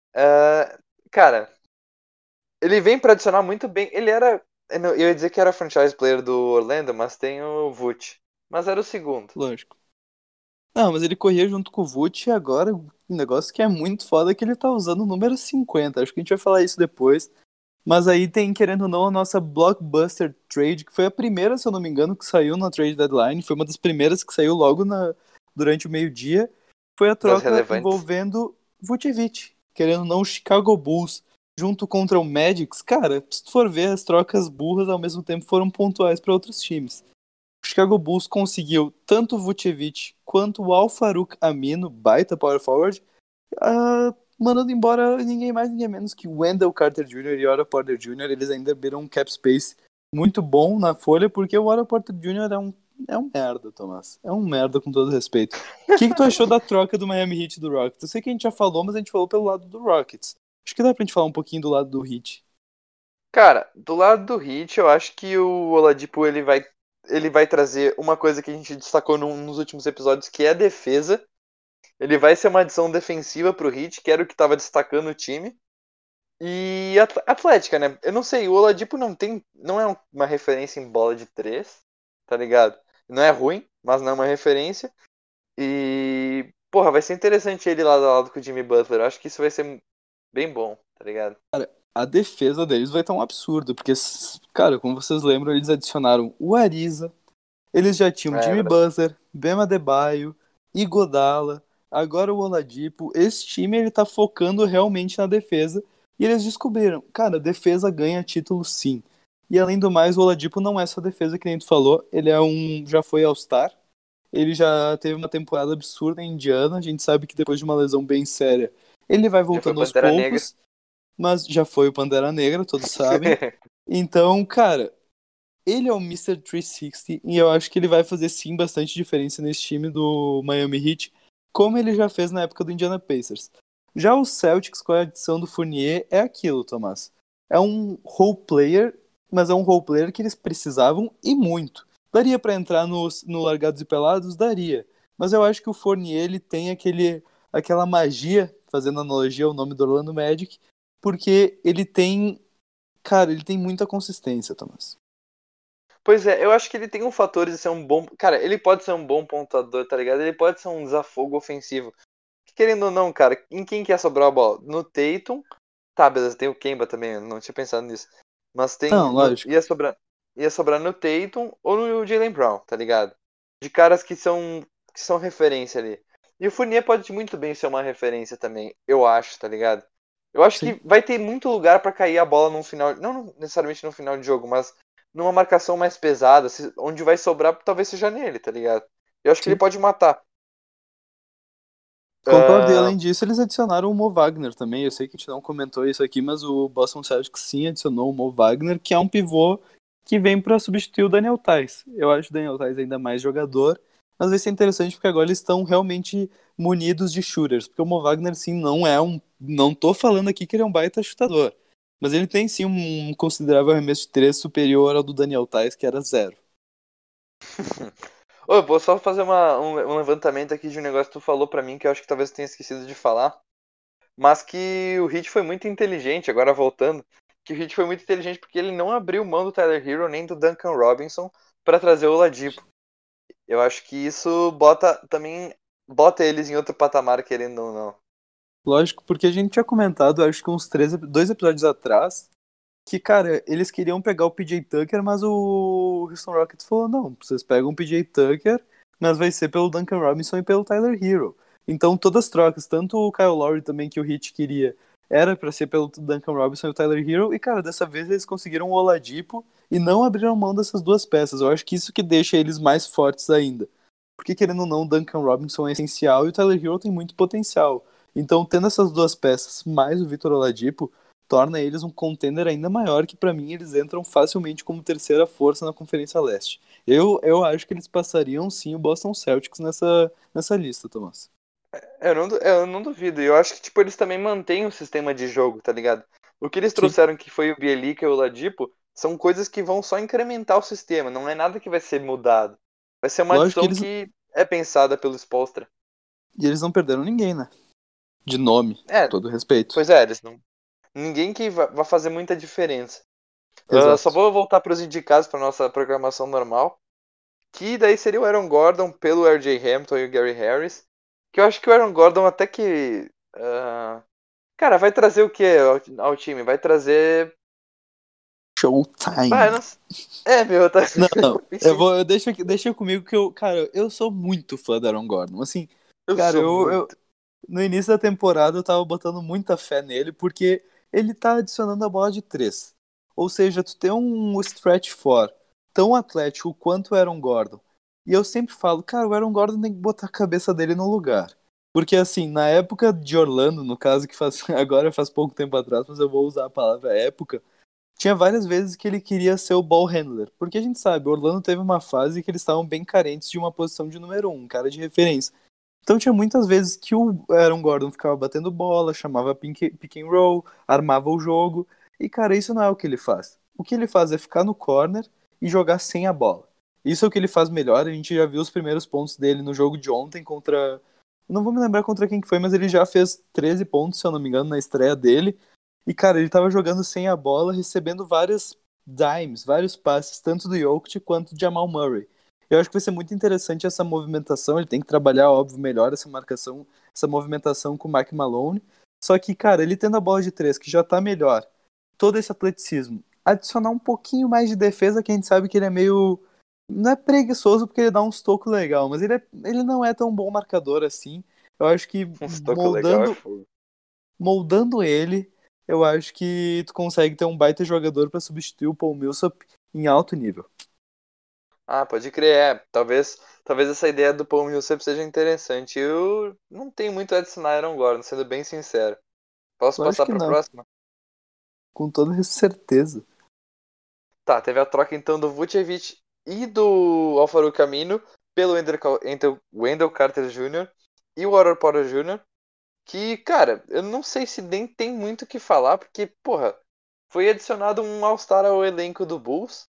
cara, ele vem pra adicionar muito bem. Ele era, eu ia dizer que era franchise player do Orlando, mas tem o Vooch, mas era o segundo. Lógico. Não, mas ele corria junto com o Vooch e agora um negócio que é muito foda é que ele tá usando o número 50. Acho que a gente vai falar isso depois. Mas aí tem, querendo ou não, a nossa Blockbuster Trade, que foi a primeira, se eu não me engano, que saiu na Trade Deadline. Foi uma das primeiras que saiu logo durante o meio-dia. Foi a Das troca relevantes. envolvendo Vucevic, querendo ou não, o Chicago Bulls, junto contra o Magic. Cara, se tu for ver, as trocas burras ao mesmo tempo foram pontuais para outros times. O Chicago Bulls conseguiu tanto o Vucevic quanto o Al-Farouq Aminu, baita power forward, mandando embora ninguém mais, ninguém menos que Wendell Carter Jr. e Otto Porter Jr. Eles ainda abriram um cap space muito bom na folha, porque o Otto Porter Jr. é um merda, Tomás. É um merda, com todo respeito. O que tu achou da troca do Miami Heat e do Rockets? Eu sei que a gente já falou, mas a gente falou pelo lado do Rockets. Acho que dá pra gente falar um pouquinho do lado do Heat. Cara, do lado do Heat, eu acho que o Oladipo ele vai trazer uma coisa que a gente destacou nos últimos episódios, que é a defesa. Ele vai ser uma adição defensiva pro Heat, que era o que estava destacando o time. E atlética, né? Eu não sei, o Oladipo não é uma referência em bola de três, tá ligado? Não é ruim, mas não é uma referência. E, porra, vai ser interessante ele lado a lado com o Jimmy Butler. Eu acho que isso vai ser bem bom, tá ligado? A defesa deles vai estar um absurdo, porque, cara, como vocês lembram, eles adicionaram o Ariza, eles já tinham É Jimmy verdade. Butler, Bam Adebayo, Iguodala, agora o Oladipo. Esse time ele tá focando realmente na defesa e eles descobriram, cara, defesa ganha título sim. E além do mais, o Oladipo não é só defesa que nem tu falou, ele já foi All-Star, ele já teve uma temporada absurda em Indiana, a gente sabe que depois de uma lesão bem séria, ele vai Já foi voltando aos Pantera Negra. poucos, mas já foi o Pantera Negra, todos sabem. Então, cara, ele é o Mr. 360 e eu acho que ele vai fazer sim bastante diferença nesse time do Miami Heat, como ele já fez na época do Indiana Pacers. Já o Celtics, com a adição do Fournier, é aquilo, Tomás. É um role player, mas é um role player que eles precisavam e muito. Daria pra entrar no Largados e Pelados? Daria. Mas eu acho que o Fournier ele tem aquela magia, fazendo analogia ao nome do Orlando Magic, porque ele tem, cara, ele tem muita consistência, Tomás. Pois é, eu acho que ele tem um fator de ser um bom. Cara, ele pode ser um bom pontuador, tá ligado? Ele pode ser um desafogo ofensivo. Querendo ou não, cara, em quem quer sobrar a bola? No Tatum. Tá, beleza, tem o Kemba também, eu não tinha pensado nisso. Mas tem. Não, lógico. Ia sobrar no Tatum ou no Jaylen Brown, tá ligado? De caras que são referência ali. E o Fournier pode muito bem ser uma referência também, eu acho, tá ligado? Eu acho Sim. que vai ter muito lugar pra cair a bola no final, não necessariamente no final de jogo, mas numa marcação mais pesada, onde vai sobrar talvez seja nele, tá ligado? Eu acho que ele Sim. pode matar. Concordo, e além Ah, disso, eles adicionaram o Mo Wagner também. Eu sei que a gente não comentou isso aqui, mas o Boston Celtics sim adicionou o Mo Wagner, que é um pivô que vem para substituir o Daniel Theis. Eu acho o Daniel Theis ainda mais jogador, mas vai ser interessante porque agora eles estão realmente munidos de shooters. Porque o Mo Wagner, sim, não é um. Não tô falando aqui que ele é um baita chutador, mas ele tem sim um considerável arremesso de três superior ao do Daniel Theis, que era zero. Ô, eu vou só fazer um levantamento aqui de um negócio que tu falou pra mim que eu acho que talvez eu tenha esquecido de falar. Mas que o Heat foi muito inteligente, agora voltando, que o Heat foi muito inteligente porque ele não abriu mão do Tyler Hero nem do Duncan Robinson para trazer o Oladipo. Eu acho que isso bota eles em outro patamar, querendo ou não. Lógico, porque a gente tinha comentado, acho que uns dois episódios atrás, que, cara, eles queriam pegar o PJ Tucker, mas o Houston Rockets falou, não, vocês pegam o PJ Tucker, mas vai ser pelo Duncan Robinson e pelo Tyler Hero. Então, todas as trocas, tanto o Kyle Lowry também, que o Heat queria, era pra ser pelo Duncan Robinson e o Tyler Hero, e, cara, dessa vez eles conseguiram o Oladipo e não abriram mão dessas duas peças. Eu acho que isso que deixa eles mais fortes ainda. Porque, querendo ou não, o Duncan Robinson é essencial e o Tyler Hero tem muito potencial. Então, tendo essas duas peças, mais o Victor Oladipo, torna eles um contender ainda maior, que pra mim eles entram facilmente como terceira força na Conferência Leste. Eu acho que eles passariam sim o Boston Celtics nessa lista, Thomas. Eu não duvido. E eu acho que tipo, eles também mantêm o sistema de jogo, tá ligado? O que eles Sim, trouxeram, que foi o Bielica e o Oladipo, são coisas que vão só incrementar o sistema. Não é nada que vai ser mudado. Vai ser uma lógico que adição eles, que é pensada pelo Spoelstra. e eles não perderam ninguém, né? De nome, com É, todo respeito. pois é, eles não. Ninguém que vai fazer muita diferença. Só Exato. vou voltar para os indicados para nossa programação normal. Que daí seria o Aaron Gordon pelo RJ Hampton e o Gary Harris. Que eu acho que o Aaron Gordon até que. Cara, vai trazer o que ao time? Vai trazer. Showtime. Vai, não... Meu, tá. Não, não. Enfim, Deixa comigo que cara, eu sou muito fã do Aaron Gordon. Assim, eu cara, sou muito. no início da temporada eu tava botando muita fé nele, porque ele tá adicionando a bola de três. Ou seja, tu tem um stretch four tão atlético quanto o Aaron Gordon. E eu sempre falo, cara, o Aaron Gordon tem que botar a cabeça dele no lugar. Porque assim, na época de Orlando, no caso que faz, agora faz pouco tempo atrás, mas eu vou usar a palavra época, tinha várias vezes que ele queria ser o ball handler. Porque a gente sabe, Orlando teve uma fase que eles estavam bem carentes de uma posição de número um cara de referência. Então tinha muitas vezes que o Aaron Gordon ficava batendo bola, chamava pick and roll, armava o jogo. E, cara, isso não é o que ele faz. O que ele faz é ficar no corner e jogar sem a bola. Isso é o que ele faz melhor. A gente já viu os primeiros pontos dele no jogo de ontem contra. Não vou me lembrar contra quem que foi, mas ele já fez 13 pontos, se eu não me engano, na estreia dele. E, cara, ele tava jogando sem a bola, recebendo vários dimes, vários passes, tanto do Jokic quanto do Jamal Murray. Eu acho que vai ser muito interessante essa movimentação. Ele tem que trabalhar, óbvio, melhor essa marcação, essa movimentação com o Mike Malone. Só que, cara, ele tendo a bola de três, que já tá melhor, todo esse atleticismo, adicionar um pouquinho mais de defesa, que a gente sabe que ele é meio. Não é preguiçoso porque ele dá uns tocos legal, mas ele não é tão bom marcador assim. Eu acho que Um toque legal é fogo. moldando ele, eu acho que tu consegue ter um baita jogador para substituir o Paul Millsap em alto nível. Ah, pode crer, talvez essa ideia do Paul Millsap seja interessante. Eu não tenho muito a adicionar a Aaron Gordon, sendo bem sincero. Posso Lógico passar que para a não, próxima? com toda certeza. Tá, teve a troca então do Vucevic e do Al-Farouq Aminu pelo Wendell Carter Jr. e o Otto Porter Jr. Que, cara, eu não sei se nem tem muito o que falar, porque, porra, foi adicionado um All-Star ao elenco do Bulls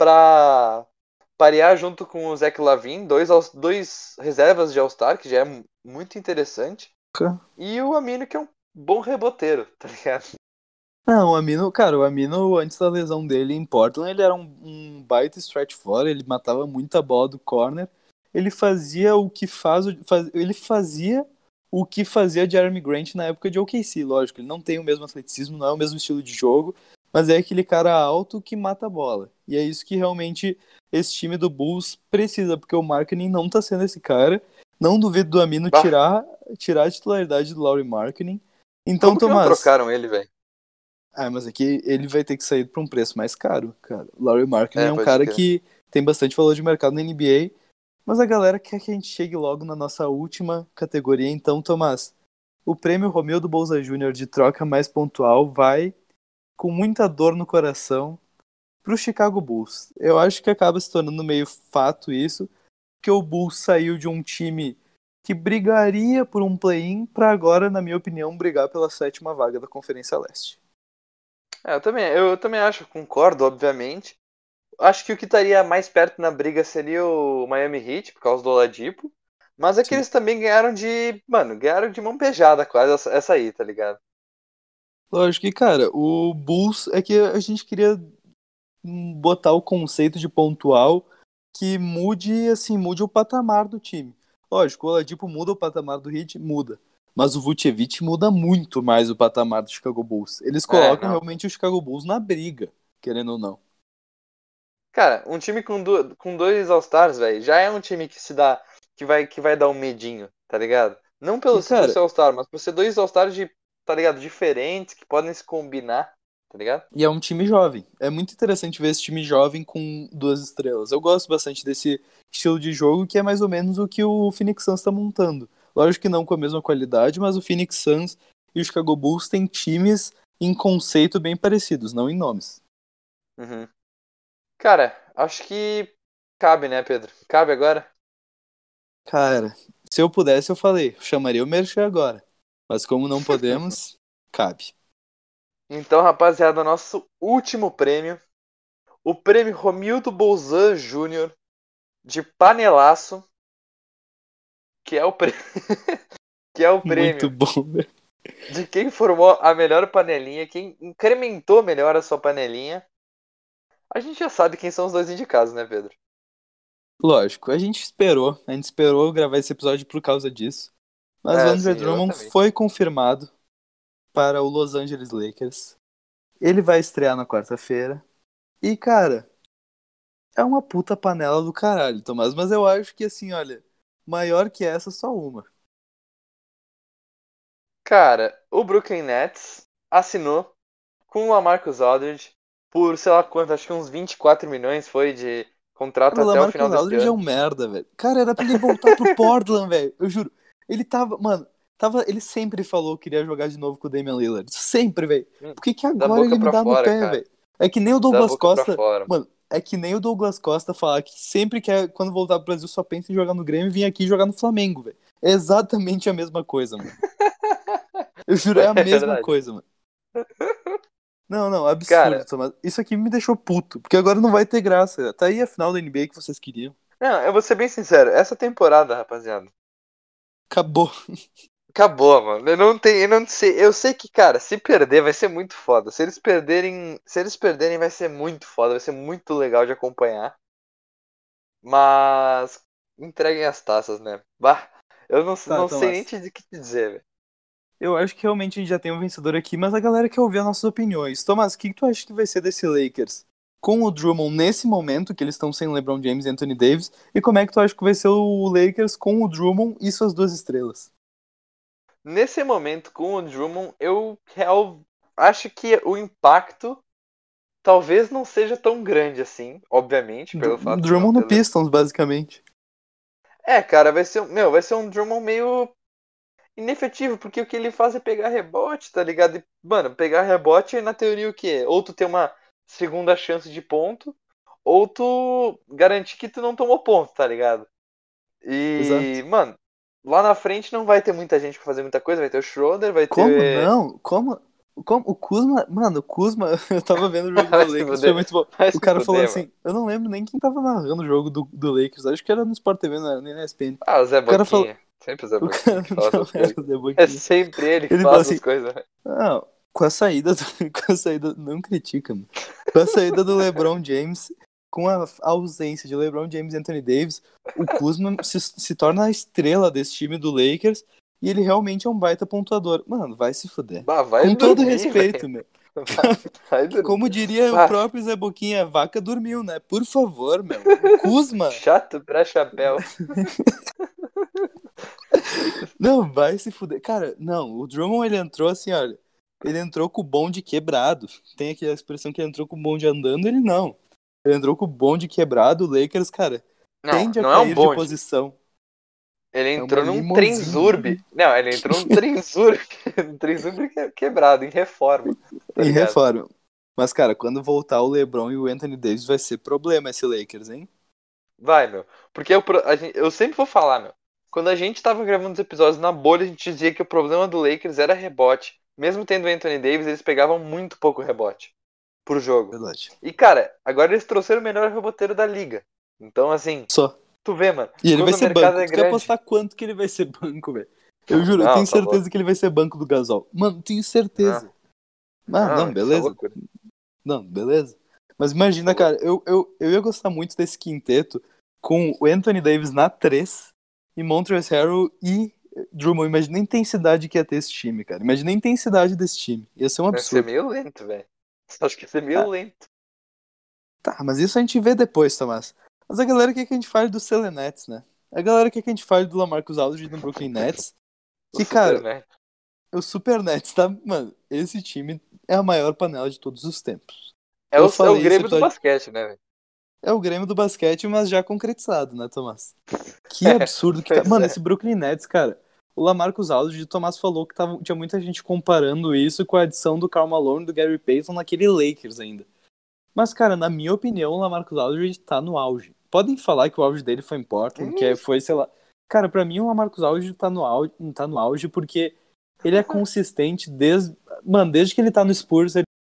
pra parear junto com o Zach LaVine, dois reservas de All-Star, que já é muito interessante, e o Amino, que é um bom reboteiro, tá ligado? Não, o Amino, cara, o Amino, antes da lesão dele em Portland, ele era um baita stretch fora, ele matava muita bola do corner, ele fazia o que ele fazia o que fazia Jeremy Grant na época de OKC, lógico, ele não tem o mesmo atleticismo, não é o mesmo estilo de jogo, mas é aquele cara alto que mata a bola, e é isso que realmente esse time do Bulls precisa, porque o Markkanen não tá sendo esse cara, não duvido do Amino Bah, tirar a titularidade do Lauri Markkanen, Então, Como que não Tomás... trocaram ele, velho? Mas aqui ele vai ter que sair por um preço mais caro, cara. Larry Markkinen é um Pode cara crer. que tem bastante valor de mercado na NBA, mas a galera quer que a gente chegue logo na nossa última categoria. Então, Tomás, o prêmio Romildo Bolzan Jr. de troca mais pontual vai, com muita dor no coração, pro Chicago Bulls. Eu acho que acaba se tornando meio fato isso, que o Bulls saiu de um time que brigaria por um play-in para agora, na minha opinião, brigar pela 7ª vaga da Conferência Leste. Eu também acho, concordo, obviamente. Acho que o que estaria mais perto na briga seria o Miami Heat, por causa do Oladipo. Mas é que Sim. eles também ganharam de. Mano, ganharam de mão beijada quase essa aí, tá ligado? Lógico que, cara, o Bulls é que a gente queria botar o conceito de pontual que mude, assim, mude o patamar do time. Lógico, o Oladipo muda o patamar do Heat, muda. Mas o Vucevic muda muito mais o patamar do Chicago Bulls. Eles colocam Não. realmente o Chicago Bulls na briga, querendo ou não. Cara, um time com dois All-Stars, velho, já é um time que se dá. Que vai dar um medinho, tá ligado? Não E, por cara, ser All-Star, mas por ser dois All-Stars tá ligado? Diferentes, que podem se combinar, tá ligado? e é um time jovem. É muito interessante ver esse time jovem com 2 estrelas. Eu gosto bastante desse estilo de jogo, que é mais ou menos o que o Phoenix Suns está montando. Lógico que não com a mesma qualidade, mas o Phoenix Suns e o Chicago Bulls têm times em conceito bem parecidos, não em nomes. Uhum. Cara, acho que cabe, né, Pedro? Cabe agora? Cara, se eu pudesse, eu falei, chamaria o Merchan agora. Mas como não podemos, cabe. Então, rapaziada, nosso último prêmio. O prêmio Romildo Bolzan Jr. de panelaço, que é o, que é o Muito prêmio bom, velho. de quem formou a melhor panelinha, quem incrementou melhor a sua panelinha. A gente já sabe quem são os dois indicados, né, Pedro? Lógico, a gente esperou gravar esse episódio por causa disso. Mas o Andre Sim, Drummond exatamente. foi confirmado para o Los Angeles Lakers. Ele vai estrear na quarta-feira. E, cara, é uma puta panela do caralho, Tomás. Mas eu acho que, assim, olha, maior que essa, só uma. Cara, o Brooklyn Nets assinou com o Lamarcus Aldridge por, sei lá quanto, acho que uns 24 milhões foi de contrato Cara, o até o Lamarcus final desse Aldridge é um ano. merda, velho. Cara, era pra ele voltar pro Portland, velho. Eu juro. Ele tava, mano, ele sempre falou que queria jogar de novo com o Damian Lillard. Sempre, velho. Por que que Da agora boca ele me pra dá no fora, pé, cara. velho? É que nem o Da Douglas boca pra Costa, fora. mano, é que nem o Douglas Costa falar que sempre quer, quando voltar pro Brasil, só pensa em jogar no Grêmio e vir aqui jogar no Flamengo, velho. É exatamente a mesma coisa, mano. Eu juro, é a É mesma verdade. coisa, mano. Não, não, absurdo, Cara, Tomás. Isso aqui me deixou puto, porque agora não vai ter graça. Tá aí a final da NBA que vocês queriam. não, eu vou ser bem sincero. Essa temporada, rapaziada, Acabou. acabou, mano. Eu não sei. Eu sei que, cara, se perder vai ser muito foda. Se eles perderem vai ser muito foda, vai ser muito legal de acompanhar. Mas entreguem as taças, né? Bah, eu não, Tá, não sei nem Tomás. o que te dizer, velho. Eu acho que realmente a gente já tem um vencedor aqui, mas a galera quer ouvir as nossas opiniões. Tomás, o que tu acha que vai ser desse Lakers? Com o Drummond nesse momento, que eles estão sem LeBron James e Anthony Davis, e como é que tu acha que vai ser o Lakers com o Drummond e suas 2 estrelas? Nesse momento, com o Drummond, eu real acho que o impacto talvez não seja tão grande assim, obviamente, pelo fato de não Drummond no ter. Pistons, basicamente. É, cara, vai ser um Drummond meio inefetivo, porque o que ele faz é pegar rebote, tá ligado? E, mano, pegar rebote é na teoria o quê? Ou tu tem uma segunda chance de ponto, ou tu garantir que tu não tomou ponto, tá ligado? Exato. E, mano, lá na frente não vai ter muita gente pra fazer muita coisa, vai ter o Schroeder, vai Como ter. não? Como? O Kuzma, mano, o Kuzma, eu tava vendo o jogo do Vai se Lakers, foi fuder, muito bom. vai O se cara falou fuder, mano. assim, eu não lembro nem quem tava narrando o jogo do Lakers, acho que era no Sport TV, não era nem na ESPN. Ah, o Zé O cara falou, Boquinha. Sempre o Zé o Boquinha cara que fala não essas era coisas. o Zé É Boquinha. sempre ele que Ele fala falou assim, essas coisas. não, com a saída com a saída, não critica, mano. Com a saída do LeBron James, com a ausência de LeBron James e Anthony Davis, o Kuzma se torna a estrela desse time do Lakers e ele realmente é um baita pontuador. Mano, vai se fuder. Bah, vai Com todo dormir, respeito, velho. meu. Vai dormir. Como diria o Bah, próprio Zé Boquinha, a vaca dormiu, né? Por favor, meu. O Kuzma. chato pra chapéu. Não, vai se fuder. Cara, não, o Drummond ele entrou assim, olha. Ele entrou com o bonde quebrado. Tem aqui a expressão que ele entrou com o bonde andando, ele não. Ele entrou com o bonde quebrado, o Lakers, cara, Não, tende a não é um cair de bonde. posição. Ele É uma entrou num limousine. Trenzurb. Não, ele entrou num Trenzurb. Um Trenzurb quebrado, em reforma. Tá Em ligado? reforma. Mas, cara, quando voltar o LeBron e o Anthony Davis vai ser problema esse Lakers, hein? Vai, meu. Porque eu sempre vou falar, meu. Quando a gente tava gravando os episódios na bolha, a gente dizia que o problema do Lakers era rebote. Mesmo tendo o Anthony Davis, eles pegavam muito pouco rebote por jogo. Verdade. E, cara, agora eles trouxeram o melhor reboteiro da liga. Então, assim, Só. tu vê, mano. E ele vai Quando o ser mercado banco. é Tu quer grande. apostar quanto que ele vai ser banco, velho? Eu juro, eu Não, tenho tá louco. certeza que ele vai ser banco do Gasol. Mano, tenho Não, certeza. Ah, não, isso é beleza. loucura. Não, beleza. Mas Isso é imagina, louco. cara, eu ia gostar muito desse quinteto com o Anthony Davis na 3 e Montrezl Harrell e Drummond. Imagina a intensidade que ia ter esse time, cara. Imagina a intensidade desse time. Ia ser um Vai ser absurdo. meio lento, velho. Acho que ia ser meio Ah, lento. tá, mas isso a gente vê depois, Tomás. Mas a galera quer que a gente fale do Selenets, né? A galera quer que a gente fale do LaMarcus Aldridge no Brooklyn Nets. O Que, Super cara, Net. o Super Nets, tá? Mano, esse time é a maior panela de todos os tempos. É Eu o falei esse Grêmio do episódio. basquete, né, velho? É o Grêmio do basquete, mas já concretizado, né, Tomás? Que absurdo que tá. Pois Mano, é. esse Brooklyn Nets, cara. O LaMarcus Aldridge, o Tomás falou que tinha muita gente comparando isso com a adição do Karl Malone e do Gary Payton naquele Lakers ainda. Mas, cara, na minha opinião, o LaMarcus Aldridge tá no auge. Podem falar que o auge dele foi em Portland, foi, sei lá. Cara, pra mim o LaMarcus Aldridge tá no auge porque ele é consistente desde que ele tá no Spurs,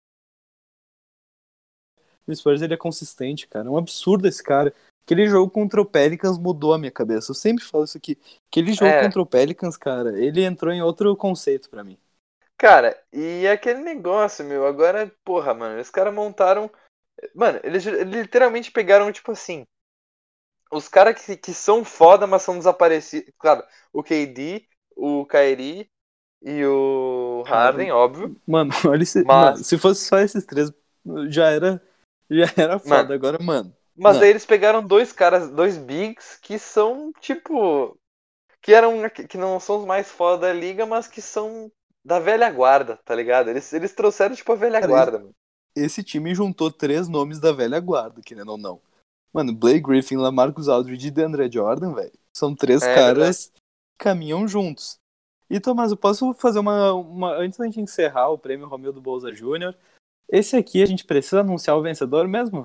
ele é consistente, cara. É um absurdo esse cara. Aquele jogo contra o Pelicans mudou a minha cabeça. Eu sempre falo isso aqui. Aquele jogo É, contra o Pelicans, cara, ele entrou em outro conceito pra mim. cara, e aquele negócio, meu, agora, porra, mano, os caras montaram. Mano, eles literalmente pegaram, tipo assim, os caras que são foda, mas são desaparecidos. Claro, o KD, o Kyrie e o Cara, Harden, óbvio. mano, mano, Mas, se fosse só esses três, já era, já era mano, foda. Agora, mano, mas daí não. eles pegaram dois caras, dois bigs, que são, tipo. Que não são os mais foda da liga, mas que são da velha guarda, tá ligado? Eles trouxeram, tipo, a velha Cara, guarda, mano. esse time juntou três nomes da velha guarda, querendo ou não. Mano, Blake Griffin, LaMarcus Aldridge e DeAndre Jordan, velho. São três É verdade. caras que caminham juntos. E, Tomás, eu posso fazer antes da gente encerrar o prêmio Romildo Bolza Júnior, esse aqui a gente precisa anunciar o vencedor mesmo?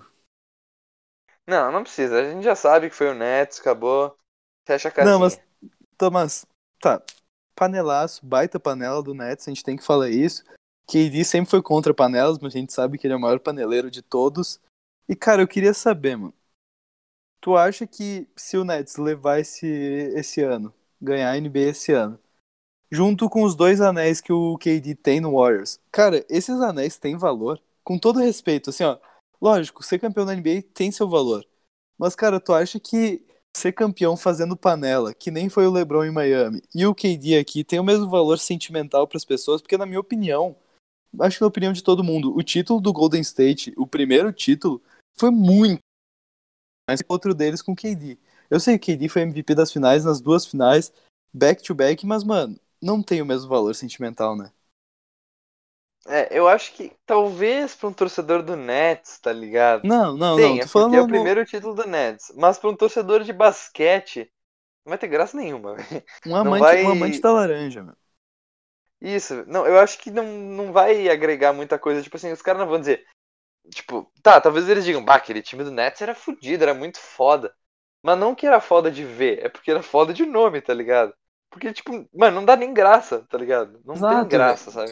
Não, não precisa. A gente já sabe que foi o Nets, acabou. Fecha a Não, mas, casinha. Tomás, tá. Panelaço, baita panela do Nets, a gente tem que falar isso. KD sempre foi contra panelas, mas a gente sabe que ele é o maior paneleiro de todos. E, cara, eu queria saber, mano. Tu acha que se o Nets levar esse ano, ganhar a NBA esse ano, junto com os dois anéis que o KD tem no Warriors, cara, esses anéis têm valor? Com todo respeito, assim, ó. Lógico, ser campeão da NBA tem seu valor. Mas, cara, tu acha que ser campeão fazendo panela, que nem foi o LeBron em Miami, e o KD aqui, tem o mesmo valor sentimental para as pessoas? Porque, na minha opinião, acho que na opinião de todo mundo, o título do Golden State, o primeiro título, foi muito mais que outro deles com o KD. Eu sei que o KD foi MVP das finais, nas duas finais, back-to-back, mas, mano, não tem o mesmo valor sentimental, né? É, eu acho que talvez pra um torcedor do Nets, tá ligado? Não, Tenha, tô porque é falando o primeiro título do Nets. Mas pra um torcedor de basquete, não vai ter graça nenhuma, velho. Não um amante vai. da laranja, meu. Isso, não, eu acho que não vai agregar muita coisa. Tipo assim, os caras não vão dizer. Tipo, tá, talvez eles digam, bah, aquele time do Nets era fudido, era muito foda. Mas não que era foda de ver, é porque era foda de nome, tá ligado? Porque, tipo, mano, não dá nem graça, tá ligado? Não tem Exato, velho. graça, sabe?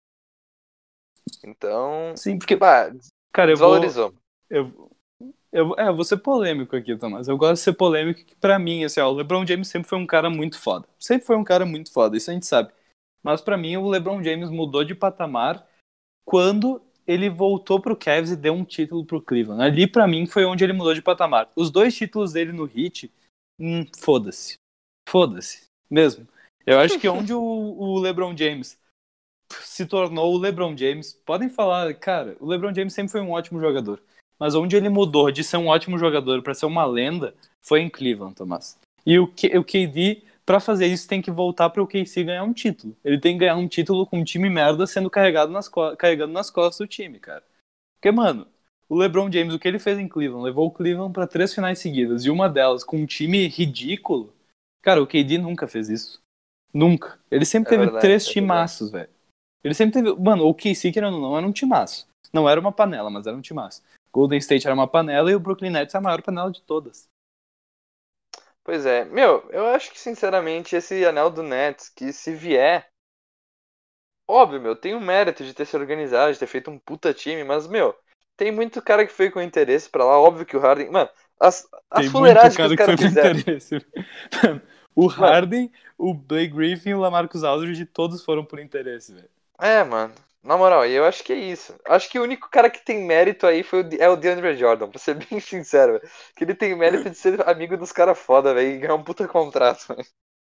Então, Sim, porque, bah, cara, desvalorizou. eu, eu vou ser polêmico aqui, Thomas. Eu gosto de ser polêmico que, pra mim, assim, ó, o LeBron James sempre foi um cara muito foda. Sempre foi um cara muito foda, isso a gente sabe. Mas pra mim, o LeBron James mudou de patamar quando ele voltou pro Cavs e deu um título pro Cleveland. Ali, pra mim, foi onde ele mudou de patamar. Os dois títulos dele no Heat, foda-se. Foda-se. Mesmo. Eu acho que onde o LeBron James se tornou o LeBron James, podem falar, cara, o LeBron James sempre foi um ótimo jogador. Mas onde ele mudou de ser um ótimo jogador para ser uma lenda foi em Cleveland, Tomás. E o KD pra fazer isso tem que voltar pro OKC ganhar um título. Ele tem que ganhar um título com um time merda sendo carregando nas costas do time, cara. Porque, mano, o LeBron James, o que ele fez em Cleveland, levou o Cleveland pra 3 finais seguidas, e uma delas com um time ridículo. Cara, o KD nunca fez isso. Nunca. Ele sempre teve verdade, 3 timaços, velho. Ele sempre teve... Mano, o OKC, querendo ou não, era um timaço. Não era uma panela, mas era um timaço. Golden State era uma panela e o Brooklyn Nets é a maior panela de todas. Pois é. Meu, eu acho que, sinceramente, esse anel do Nets, que se vier... Óbvio, meu, tem o mérito de ter se organizado, de ter feito um puta time, mas, meu, tem muito cara que foi com interesse pra lá. Óbvio que o Harden... Mano, as fuleiragens que os caras fizeram. O Harden, o Blake Griffin e o LaMarcus Aldridge, todos foram por interesse, velho. É, mano. Na moral, eu acho que é isso. Acho que o único cara que tem mérito aí é o DeAndre Jordan, pra ser bem sincero, velho. Que ele tem mérito de ser amigo dos caras foda, velho, e ganhar um puta contrato, velho.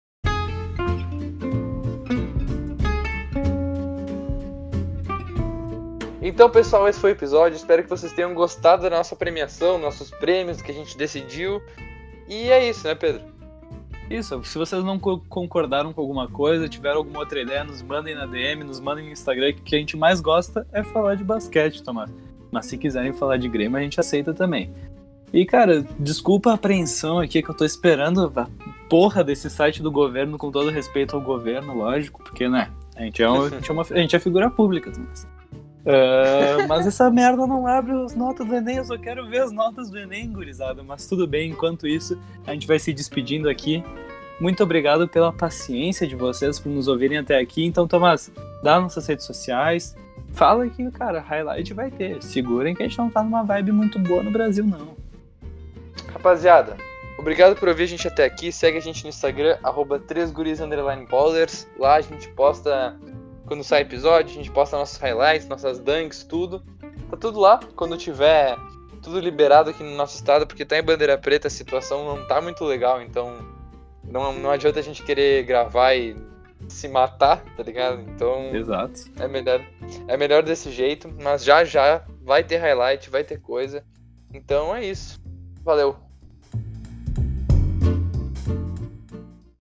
Então, pessoal, esse foi o episódio. Espero que vocês tenham gostado da nossa premiação, nossos prêmios que a gente decidiu. E é isso, né, Pedro? Isso, se vocês não concordaram com alguma coisa, tiveram alguma outra ideia, nos mandem na DM, nos mandem no Instagram, que o que a gente mais gosta é falar de basquete, Tomás. Mas se quiserem falar de Grêmio, a gente aceita também. E, cara, desculpa a apreensão aqui, que eu tô esperando a porra desse site do governo, com todo respeito ao governo, lógico, porque, né, a gente é figura pública, Tomás. Mas essa merda não abre as notas do Enem, eu só quero ver as notas do Enem, gurizada. Mas tudo bem, enquanto isso, a gente vai se despedindo aqui. Muito obrigado pela paciência de vocês, por nos ouvirem até aqui. Então, Tomás, dá nossas redes sociais. Fala que, cara, highlight vai ter. Segurem que a gente não tá numa vibe muito boa no Brasil, não. Rapaziada, obrigado por ouvir a gente até aqui. Segue a gente no Instagram, @3guris_ballers. Lá a gente posta... Quando sai episódio, a gente posta nossos highlights, nossas dunks, tudo. Tá tudo lá. Quando tiver tudo liberado aqui no nosso estado, porque tá em bandeira preta, a situação não tá muito legal, então não adianta a gente querer gravar e se matar, tá ligado? Então, exato. É melhor desse jeito, mas já vai ter highlight, vai ter coisa. Então é isso. Valeu.